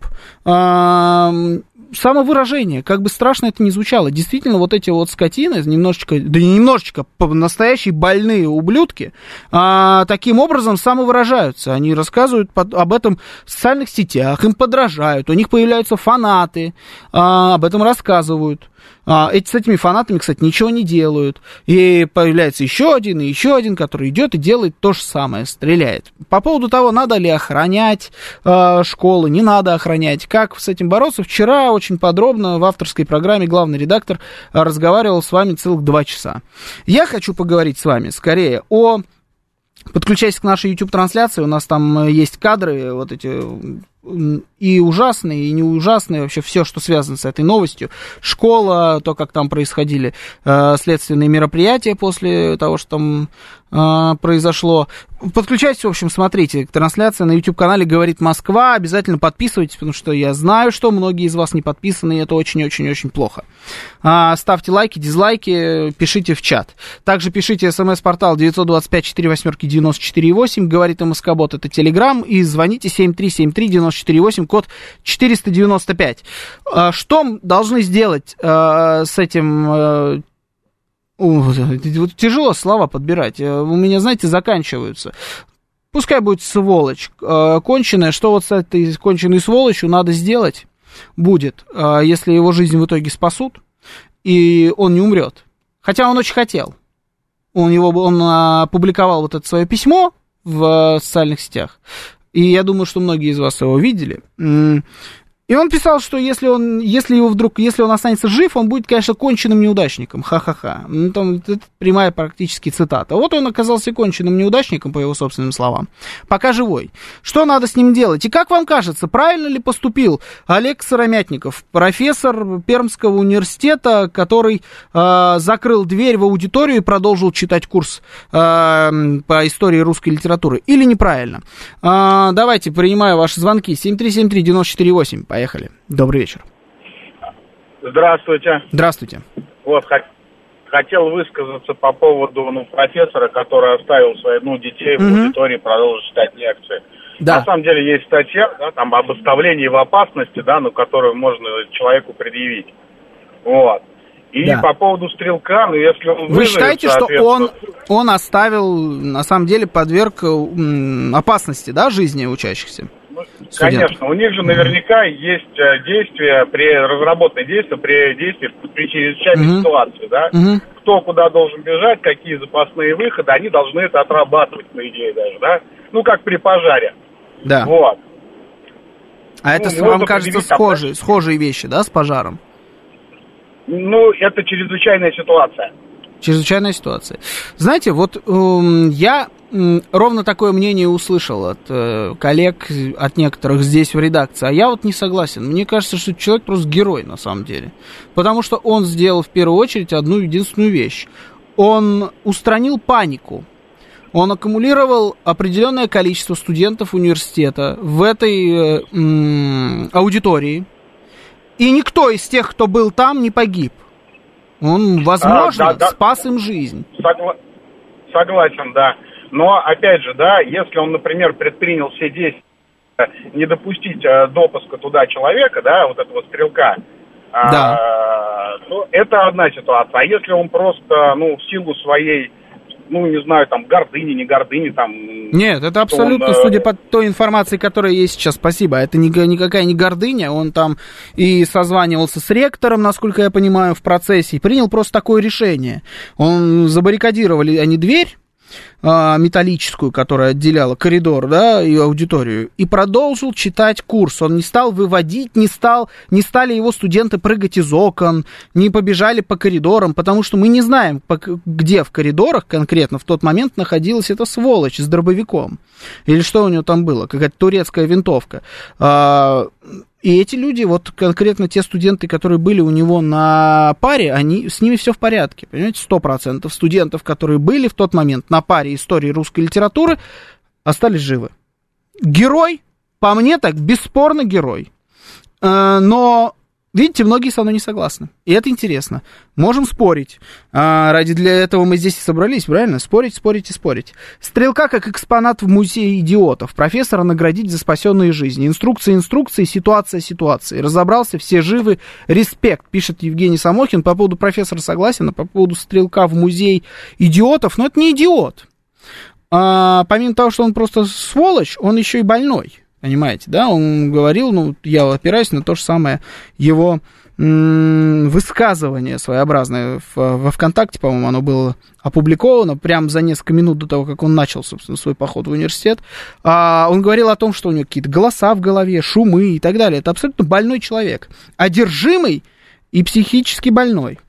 S2: э- самовыражения, как бы страшно это ни звучало. Действительно, вот эти вот скотины, немножечко, да не немножечко, настоящие больные ублюдки, а, таким образом самовыражаются. Они рассказывают под, об этом в социальных сетях, им подражают, у них появляются фанаты, а, об этом рассказывают. А, эти, с этими фанатами, кстати, ничего не делают. И появляется еще один, и еще один, который идет и делает то же самое, стреляет. По поводу того, надо ли охранять э, школы, не надо охранять, как с этим бороться, вчера очень подробно в авторской программе главный редактор разговаривал с вами целых два часа. Я хочу поговорить с вами скорее о... Подключайся к нашей YouTube-трансляции, у нас там есть кадры вот эти... и ужасные, и не ужасные, вообще все, что связано с этой новостью. Школа, то, как там происходили э, следственные мероприятия после того, что там э, произошло. Подключайтесь, в общем, смотрите, трансляция на YouTube-канале «Говорит Москва». Обязательно подписывайтесь, потому что я знаю, что многие из вас не подписаны, и это очень-очень-очень плохо. А, ставьте лайки, дизлайки, пишите в чат. Также пишите смс-портал девять два пять четыре восемь девять четыре восемь, «Говорит МСК-бот» — это Телеграм, и звоните семь три семь три девять четыре восемь, код четыреста девяносто пять. Что должны сделать э, с этим... Э, о, тяжело слова подбирать. У меня, знаете, заканчиваются. Пускай будет сволочь э, конченая. Что вот с этой конченной сволочью надо сделать будет, э, если его жизнь в итоге спасут, и он не умрет. Хотя он очень хотел. Он, его, он опубликовал вот это свое письмо в социальных сетях. И я думаю, что многие из вас его видели. И он писал, что если он, если его вдруг, если он останется жив, он будет, конечно, конченным неудачником. Ха-ха-ха. Ну, там, это прямая практически цитата. Вот он оказался конченным неудачником, по его собственным словам. Пока живой. Что надо с ним делать? И как вам кажется, правильно ли поступил Олег Сыромятников, профессор Пермского университета, который э, закрыл дверь в аудиторию и продолжил читать курс э, по истории русской литературы? Или неправильно? Э, давайте, принимаю ваши звонки. семь три семь три девять четыре восемь. Поехали. Добрый вечер.
S15: Здравствуйте.
S2: Здравствуйте.
S15: Вот, хотел высказаться по поводу ну, профессора, который оставил своих ну, детей в mm-hmm. аудитории, продолжить читать лекции. Да. На самом деле есть статья да, там, об оставлении в опасности, да, ну, которую можно человеку предъявить. Вот. И да. по поводу стрелка, ну, если он
S2: Вы считаете, что он, он оставил, на самом деле, подверг м, опасности, да, жизни учащихся?
S15: Конечно, у них же наверняка есть действия, при разработанные действия, при действии при чрезвычайной uh-huh. ситуации, да? Uh-huh. Кто куда должен бежать, какие запасные выходы, они должны это отрабатывать, по идее, даже, да? Ну, как при пожаре.
S2: Да.
S15: Вот.
S2: А ну, это, вам кажется, схожие, схожие вещи, да, с пожаром?
S15: Ну, это чрезвычайная ситуация.
S2: Чрезвычайная ситуация. Знаете, вот э, я э, ровно такое мнение услышал от э, коллег, от некоторых здесь в редакции, а я вот не согласен. Мне кажется, что человек просто герой на самом деле. Потому что он сделал в первую очередь одну единственную вещь. Он устранил панику. Он аккумулировал определенное количество студентов университета в этой э, э, аудитории. И никто из тех, кто был там, не погиб. Он, возможно, а, да, да. спас им жизнь.
S15: Согла... Согласен, да. Но, опять же, да, если он, например, предпринял все действия, не допустить э, допуска туда человека, да, вот этого стрелка,
S2: да.
S15: э, то это одна ситуация. А если он просто, ну, в силу своей ну, не знаю, там, гордыни, не гордыни, там...
S2: Нет, это абсолютно, он, судя по той информации, которая есть сейчас, спасибо, это ни, никакая не гордыня, он там и созванивался с ректором, насколько я понимаю, в процессе, и принял просто такое решение. Он забаррикадировали они дверь, металлическую, которая отделяла коридор, да, и аудиторию, и продолжил читать курс. Он не стал выводить, не стал, не стали его студенты прыгать из окон, не побежали по коридорам, потому что мы не знаем, где в коридорах конкретно в тот момент находилась эта сволочь с дробовиком. Или что у него там было, какая-то турецкая винтовка. И эти люди, вот конкретно те студенты, которые были у него на паре, они, с ними все в порядке, понимаете, сто процентов студентов, которые были в тот момент на паре истории русской литературы, остались живы. Герой, по мне так, бесспорно герой. Но, видите, многие со мной не согласны, и это интересно. Можем спорить. А, ради для этого мы здесь и собрались, правильно? Спорить, спорить и спорить. Стрелка как экспонат в музее идиотов. Профессора наградить за спасенные жизни. Инструкции, инструкции, ситуация, ситуации. Разобрался, все живы. Респект, пишет Евгений Самохин. По поводу профессора согласен, а по поводу стрелка в музей идиотов, но это не идиот. А, помимо того, что он просто сволочь, он еще и больной. Понимаете, да? Он говорил, ну, я опираюсь на то же самое его высказывание своеобразное в, во ВКонтакте, по-моему, оно было опубликовано прямо за несколько минут до того, как он начал, собственно, свой поход в университет. А, он говорил о том, что у него какие-то голоса в голове, шумы и так далее. Это абсолютно больной человек. Одержимый и психически больной.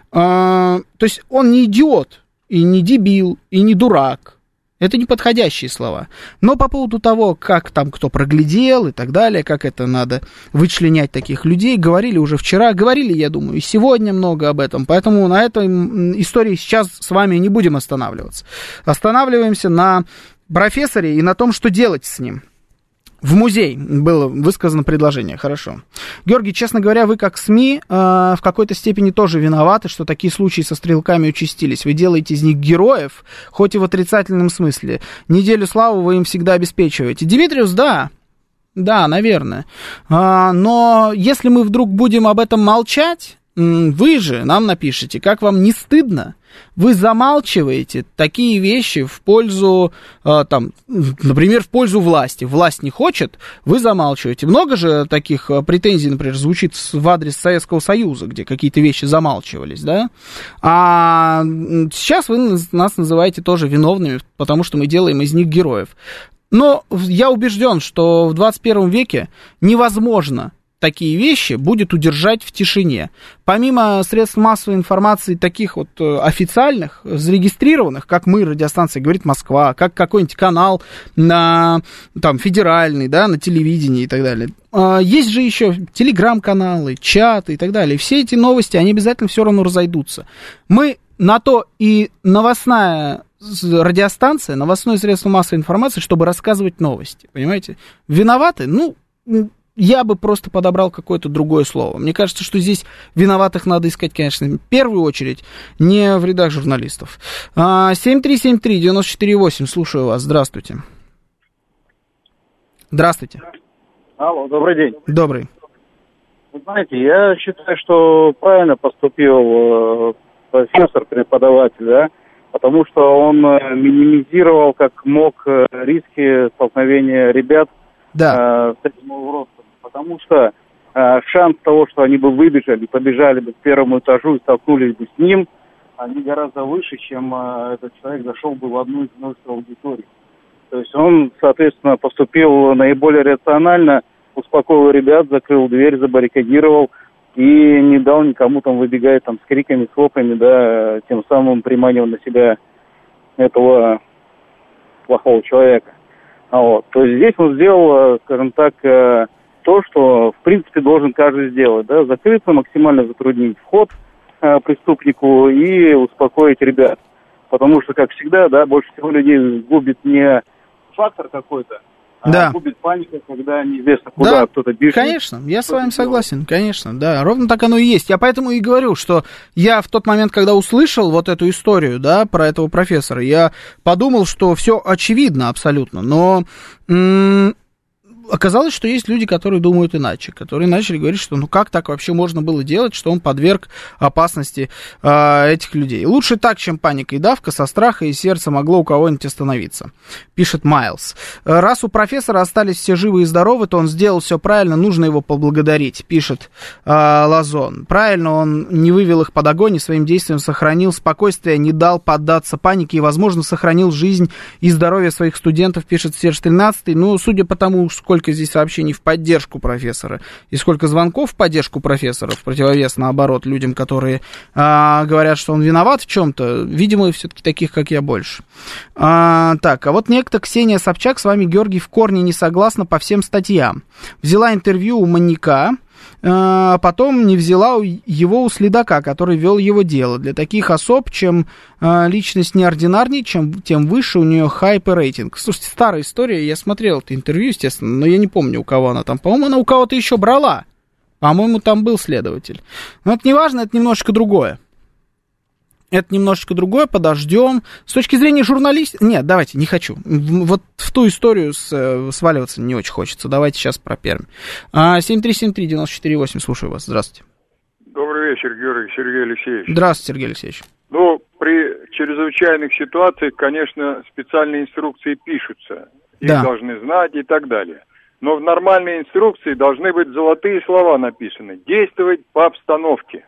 S2: А, то есть он не идиот, и не дебил, и не дурак. Это неподходящие слова. Но по поводу того, как там кто проглядел и так далее, как это надо вычленять таких людей, говорили уже вчера, говорили, я думаю, и сегодня много об этом. Поэтому на этой истории сейчас с вами не будем останавливаться. Останавливаемся на профессоре и на том, что делать с ним. В музей было высказано предложение, хорошо. Георгий, честно говоря, вы как СМИ э, в какой-то степени тоже виноваты, что такие случаи со стрелками участились. Вы делаете из них героев, хоть и в отрицательном смысле. Неделю славы вы им всегда обеспечиваете. Димитриус, да, да, наверное. А, но если мы вдруг будем об этом молчать, вы же нам напишите, как вам не стыдно. Вы замалчиваете такие вещи в пользу, э, там, например, в пользу власти. Власть не хочет, вы замалчиваете. Много же таких претензий, например, звучит в адрес Советского Союза, где какие-то вещи замалчивались, да? А сейчас вы нас называете тоже виновными, потому что мы делаем из них героев. Но я убежден, что в двадцать первом веке невозможно такие вещи будет удержать в тишине. Помимо средств массовой информации, таких вот официальных, зарегистрированных, как мы, радиостанция «Говорит Москва», как какой-нибудь канал на, там, федеральный, да, на телевидении и так далее. Есть же еще телеграм-каналы, чаты и так далее. Все эти новости, они обязательно все равно разойдутся. Мы на то и новостная радиостанция, новостное средство массовой информации, чтобы рассказывать новости, понимаете? Виноваты? Ну, я бы просто подобрал какое-то другое слово. Мне кажется, что здесь виноватых надо искать, конечно, в первую очередь не в рядах журналистов. семь три семь три девять четыре восемь, слушаю вас, здравствуйте. Здравствуйте.
S14: Алло, добрый день.
S2: Добрый.
S14: Вы знаете, я считаю, что правильно поступил профессор, преподаватель, да, потому что он минимизировал как мог риски столкновения ребят да. с этим уродцем. Потому что э, шанс того, что они бы выбежали, побежали бы к первому этажу и столкнулись бы с ним, они гораздо выше, чем э, этот человек зашел бы в одну из множества аудиторий. То есть он, соответственно, поступил наиболее рационально, успокоил ребят, закрыл дверь, забаррикадировал и не дал никому там выбегать там с криками, с воплями, да, тем самым приманивая на себя этого плохого человека. Вот. То есть здесь он сделал, скажем так, э, то, что, в принципе, должен каждый сделать, да, закрыться, максимально затруднить вход э, преступнику и успокоить ребят. Потому что, как всегда, да, больше всего людей губит не фактор какой-то,
S2: да.
S14: а губит паника, когда неизвестно, куда
S2: да,
S14: кто-то бежит.
S2: Конечно, я с вами согласен, конечно, да, ровно так оно и есть. Я поэтому и говорю, что я в тот момент, когда услышал вот эту историю, да, про этого профессора, я подумал, что все очевидно абсолютно, но... М- оказалось, что есть люди, которые думают иначе, которые начали говорить, что ну как так вообще можно было делать, что он подверг опасности э, этих людей. Лучше так, чем паника и давка, со страха и сердце могло у кого-нибудь остановиться, пишет Майлз. Раз у профессора остались все живы и здоровы, то он сделал все правильно, нужно его поблагодарить, пишет э, Лазон. Правильно, он не вывел их под огонь и своим действием сохранил спокойствие, не дал поддаться панике и, возможно, сохранил жизнь и здоровье своих студентов, пишет Серж тринадцатый. Ну, судя по тому, сколько здесь сообщений в поддержку профессора и сколько звонков в поддержку профессора, в противовес, наоборот, людям, которые а, говорят, что он виноват в чем-то, видимо, все-таки таких, как я, больше. А, так, а вот некто Ксения Собчак с вами, Георгий, в корне не согласна по всем статьям. Взяла интервью у маньяка, а потом не взяла его у следака, который вел его дело. Для таких особ, чем а, личность неординарней, чем, тем выше у нее хайп и рейтинг. Слушайте, старая история, я смотрел это интервью, естественно, но я не помню, у кого она там. По-моему, она у кого-то еще брала. По-моему, там был следователь. Но это не важно, это немножечко другое. Это немножечко другое, подождем. С точки зрения журналистики... Нет, давайте, не хочу. Вот в ту историю с, сваливаться не очень хочется. Давайте сейчас про Пермь. семь три семь три девять четыре восемь, слушаю вас. Здравствуйте.
S17: Добрый вечер, Георгий, Сергей Алексеевич.
S2: Здравствуйте, Сергей Алексеевич.
S17: Ну, при чрезвычайных ситуациях, конечно, специальные инструкции пишутся. Их да. должны знать и так далее. Но в нормальной инструкции должны быть золотые слова написаны. Действовать по обстановке.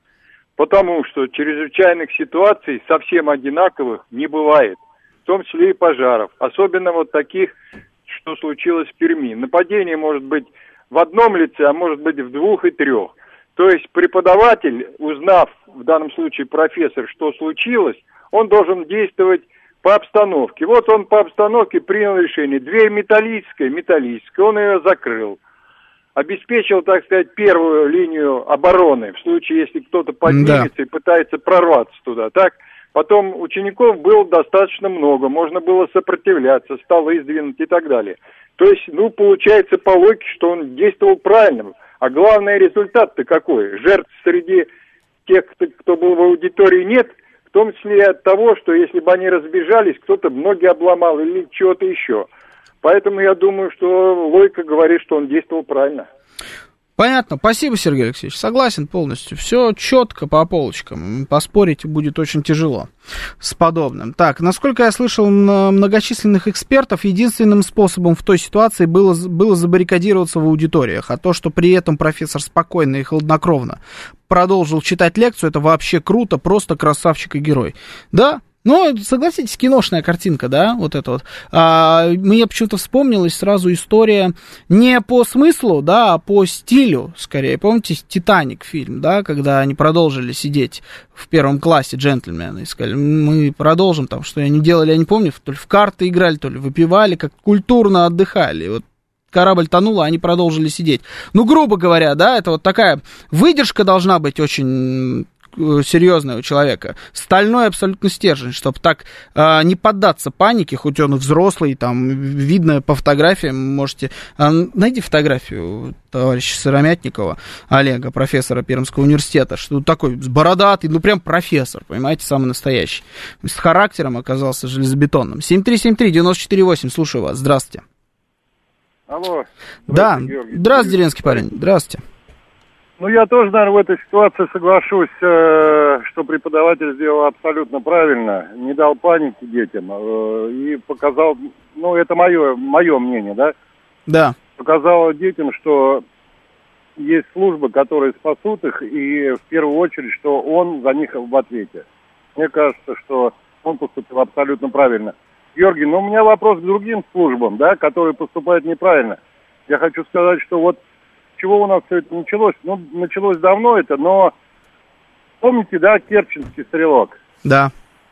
S17: Потому что чрезвычайных ситуаций совсем одинаковых не бывает, в том числе и пожаров. Особенно вот таких, что случилось в Перми. Нападение может быть в одном лице, а может быть в двух и трех. То есть преподаватель, узнав, в данном случае профессор, что случилось, он должен действовать по обстановке. Вот он по обстановке принял решение. Дверь металлическая, металлическая, он ее закрыл. Обеспечил, так сказать, первую линию обороны, в случае, если кто-то поднимется да. и пытается прорваться туда, так? Потом учеников было достаточно много, можно было сопротивляться, столы сдвинуть и так далее. То есть, ну, получается по логике, что он действовал правильно. А главный результат-то какой? Жертв среди тех, кто, кто был в аудитории, нет, в том числе и от того, что если бы они разбежались, кто-то ноги обломал или чего-то еще. Поэтому я думаю, что логика говорит, что он действовал правильно.
S2: Понятно. Спасибо, Сергей Алексеевич. Согласен полностью. Все четко по полочкам. Поспорить будет очень тяжело с подобным. Так, насколько я слышал многочисленных экспертов, единственным способом в той ситуации было, было забаррикадироваться в аудиториях. А то, что при этом профессор спокойно и хладнокровно продолжил читать лекцию, это вообще круто, просто красавчик и герой. Да? Ну, согласитесь, киношная картинка, да, вот это вот. А, мне почему-то вспомнилась сразу история не по смыслу, да, а по стилю, скорее. Помните, «Титаник» фильм, да, когда они продолжили сидеть в первом классе, джентльмены, и сказали, мы продолжим там, что они делали, я не помню, то ли в карты играли, то ли выпивали, как культурно отдыхали. Вот корабль тонул, а они продолжили сидеть. Ну, грубо говоря, да, это вот такая выдержка должна быть очень... серьезного человека, стальной абсолютно стержень, чтобы так э, не поддаться панике, хоть он и взрослый, там, видно по фотографиям, можете, э, найди фотографию товарища Сыромятникова, Олега, профессора Пермского университета, что такой бородатый, ну, прям профессор, понимаете, самый настоящий. С характером оказался железобетонным. семь три семь три девять четыре восемь, слушаю вас, здравствуйте.
S18: Алло.
S2: Да, здравствуйте, деревенский парень, здравствуйте.
S18: Ну, я тоже, наверное, в этой ситуации соглашусь, э, что преподаватель сделал абсолютно правильно, не дал паники детям э, и показал, ну, это мое, мое мнение, да?
S2: Да.
S18: Показал детям, что есть службы, которые спасут их, и в первую очередь, что он за них в ответе. Мне кажется, что он поступил абсолютно правильно. Георгий, ну, у меня вопрос к другим службам, да, которые поступают неправильно. Я хочу сказать, что вот чего у нас все это началось? Ну, началось давно это, но помните, да, Керченский стрелок?
S2: Да.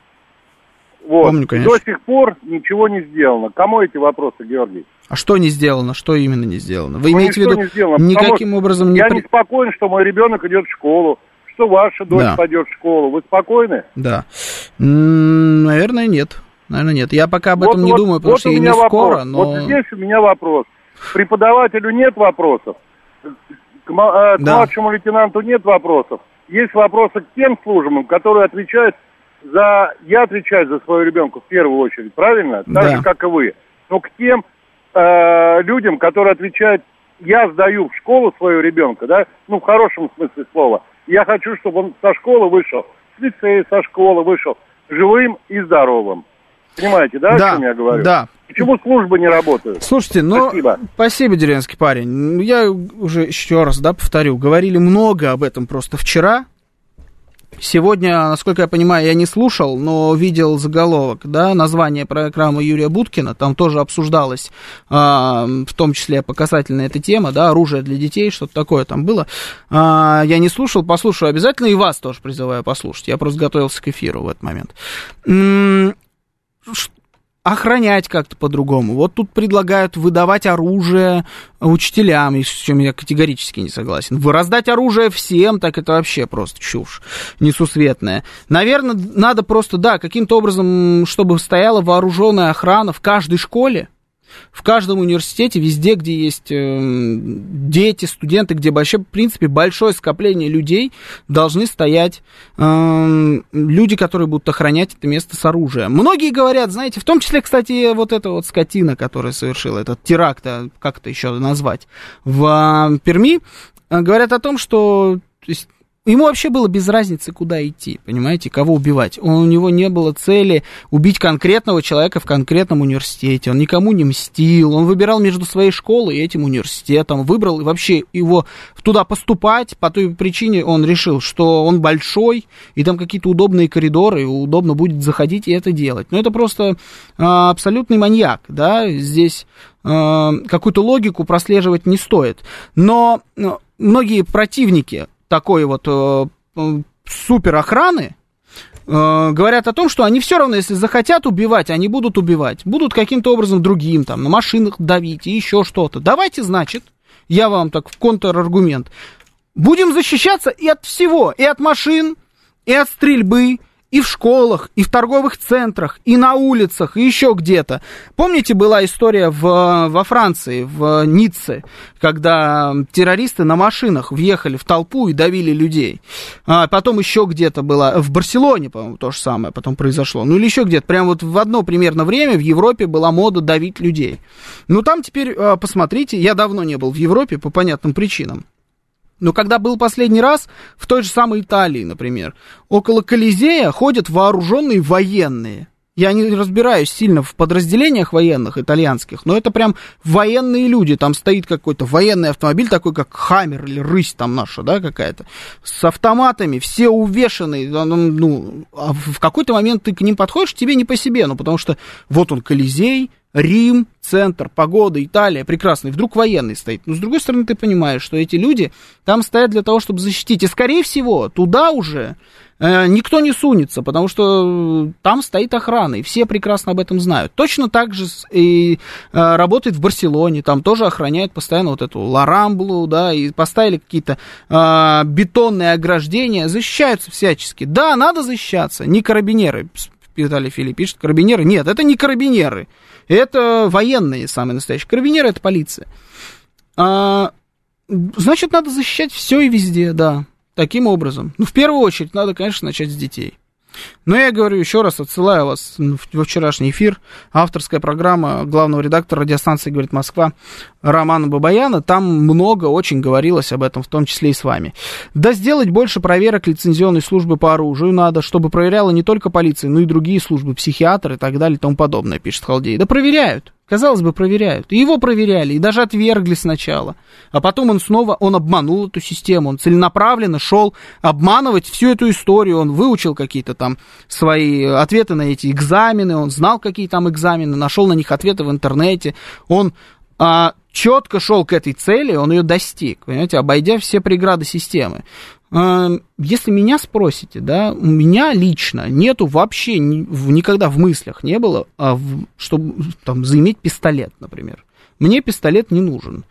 S18: Вот.
S2: Помню, конечно.
S18: До сих пор ничего не сделано. Кому эти вопросы, Георгий?
S2: А что не сделано? Что именно не сделано? Вы
S18: ну,
S2: имеете в виду,
S18: не сделано,
S2: никаким образом не...
S18: Я не спокоен, что мой ребенок идет в школу, что ваша дочь да. пойдет в школу. Вы спокойны?
S2: Да. М-м, наверное, нет. Наверное, нет. Я пока об этом вот, не вот, думаю, потому вот что я не вопрос. скоро, но...
S18: Вот здесь у меня вопрос. Преподавателю нет вопросов. К, к да. младшему лейтенанту нет вопросов. Есть вопросы к тем службам, которые отвечают за... Я отвечаю за своего ребенка в первую очередь, правильно? Так
S2: да.
S18: же, как и вы. Но к тем э, людям, которые отвечают, я сдаю в школу своего ребенка, да, ну, в хорошем смысле слова. Я хочу, чтобы он со школы вышел, с лицея со школы вышел живым и здоровым. Понимаете, да,
S2: да,
S18: о чем я говорю?
S2: Да.
S18: Почему службы не работают?
S2: Слушайте, ну, спасибо. Спасибо, деревенский парень. Я уже еще раз, да, повторю, говорили много об этом просто вчера. Сегодня, насколько я понимаю, я не слушал, но видел заголовок, да, название программы Юрия Буткина, там тоже обсуждалась, а, в том числе показательная эта тема, да, оружие для детей, что-то такое там было. А, я не слушал, послушаю обязательно, и вас тоже призываю послушать, я просто готовился к эфиру в этот момент. М- охранять как-то по-другому. Вот тут предлагают выдавать оружие учителям, с чем я категорически не согласен. Вы раздать оружие всем, так это вообще просто чушь несусветная. Наверное, надо просто, да, каким-то образом, чтобы стояла вооруженная охрана в каждой школе, в каждом университете, везде, где есть э, дети, студенты, где вообще, в принципе, большое скопление людей, должны стоять э, люди, которые будут охранять это место с оружием. Многие говорят, знаете, в том числе, кстати, вот эта вот скотина, которая совершила этот теракт, как это еще назвать, в э, Перми, э, говорят о том, что... То есть, ему вообще было без разницы, куда идти, понимаете, кого убивать. Он, у него не было цели убить конкретного человека в конкретном университете. Он никому не мстил. Он выбирал между своей школой и этим университетом. Выбрал вообще его туда поступать. По той причине он решил, что он большой, и там какие-то удобные коридоры, и удобно будет заходить и это делать. Но это просто а, абсолютный маньяк, да, здесь а, какую-то логику прослеживать не стоит. Но а, многие противники такой вот э, супер охраны э, говорят о том, что они все равно, если захотят убивать, они будут убивать. Будут каким-то образом другим, там, на машинах давить и еще что-то. Давайте, значит, я вам так в контраргумент, будем защищаться и от всего, и от машин, и от стрельбы, и в школах, и в торговых центрах, и на улицах, и еще где-то. Помните, была история в, во Франции, в Ницце, когда террористы на машинах въехали в толпу и давили людей. А потом еще где-то было, в Барселоне, по-моему, то же самое потом произошло. Ну или еще где-то, прям вот в одно примерно время в Европе была мода давить людей. Ну там теперь, посмотрите, я давно не был в Европе по понятным причинам. Но когда был последний раз, в той же самой Италии, например, около Колизея ходят вооруженные военные. Я не разбираюсь сильно в подразделениях военных итальянских, но это прям военные люди. Там стоит какой-то военный автомобиль, такой как Хаммер или Рысь там наша, да, какая-то, с автоматами, все увешанные. Ну, а в какой-то момент ты к ним подходишь, тебе не по себе, ну, потому что вот он, Колизей, Рим, центр, погода, Италия, прекрасный. Вдруг военный стоит. Но, с другой стороны, ты понимаешь, что эти люди там стоят для того, чтобы защитить. И, скорее всего, туда уже э, никто не сунется, потому что там стоит охрана, и все прекрасно об этом знают. Точно так же и э, работает в Барселоне. Там тоже охраняют постоянно вот эту Ла Рамблу, да, и поставили какие-то э, бетонные ограждения, защищаются всячески. Да, надо защищаться, не карабинеры. Виталий Филипп пишет, карабинеры. Нет, это не карабинеры. Это военные самые настоящие. Карабинеры — это полиция. А, значит, надо защищать все и везде, да. Таким образом. Ну, в первую очередь, надо, конечно, начать с детей. Но я говорю еще раз, отсылаю вас во вчерашний эфир. Авторская программа главного редактора радиостанции «Говорит Москва» Романа Бабаяна. Там много очень говорилось об этом, в том числе и с вами. Да сделать больше проверок лицензионной службы по оружию надо, чтобы проверяла не только полиция, но и другие службы, психиатры и так далее и тому подобное, пишет Халдей. Да проверяют. Казалось бы, проверяют. И его проверяли, и даже отвергли сначала. А потом он снова, он обманул эту систему, он целенаправленно шел обманывать всю эту историю. Он выучил какие-то там свои ответы на эти экзамены, он знал, какие там экзамены, нашел на них ответы в интернете. Он а, четко шел к этой цели, он ее достиг, понимаете, обойдя все преграды системы. Если меня спросите, да, у меня лично нету вообще никогда в мыслях не было, чтобы там заиметь пистолет, например. Мне пистолет не нужен.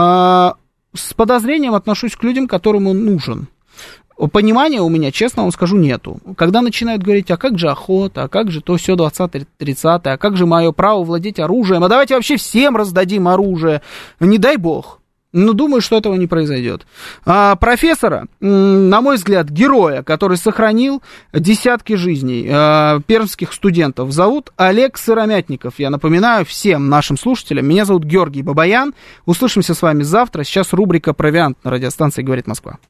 S2: С подозрением отношусь к людям, которым он нужен. Понимания у меня, честно вам скажу, нету. Когда начинают говорить, а как же охота, а как же то все двадцатое тридцатое, а как же мое право владеть оружием, а давайте вообще всем раздадим оружие, не дай бог. Но думаю, что этого не произойдет. А, профессора, на мой взгляд, героя, который сохранил десятки жизней а, пермских студентов, зовут Олег Сыромятников. Я напоминаю всем нашим слушателям, меня зовут Георгий Бабаян. Услышимся с вами завтра. Сейчас рубрика «Провиант» на радиостанции «Говорит Москва».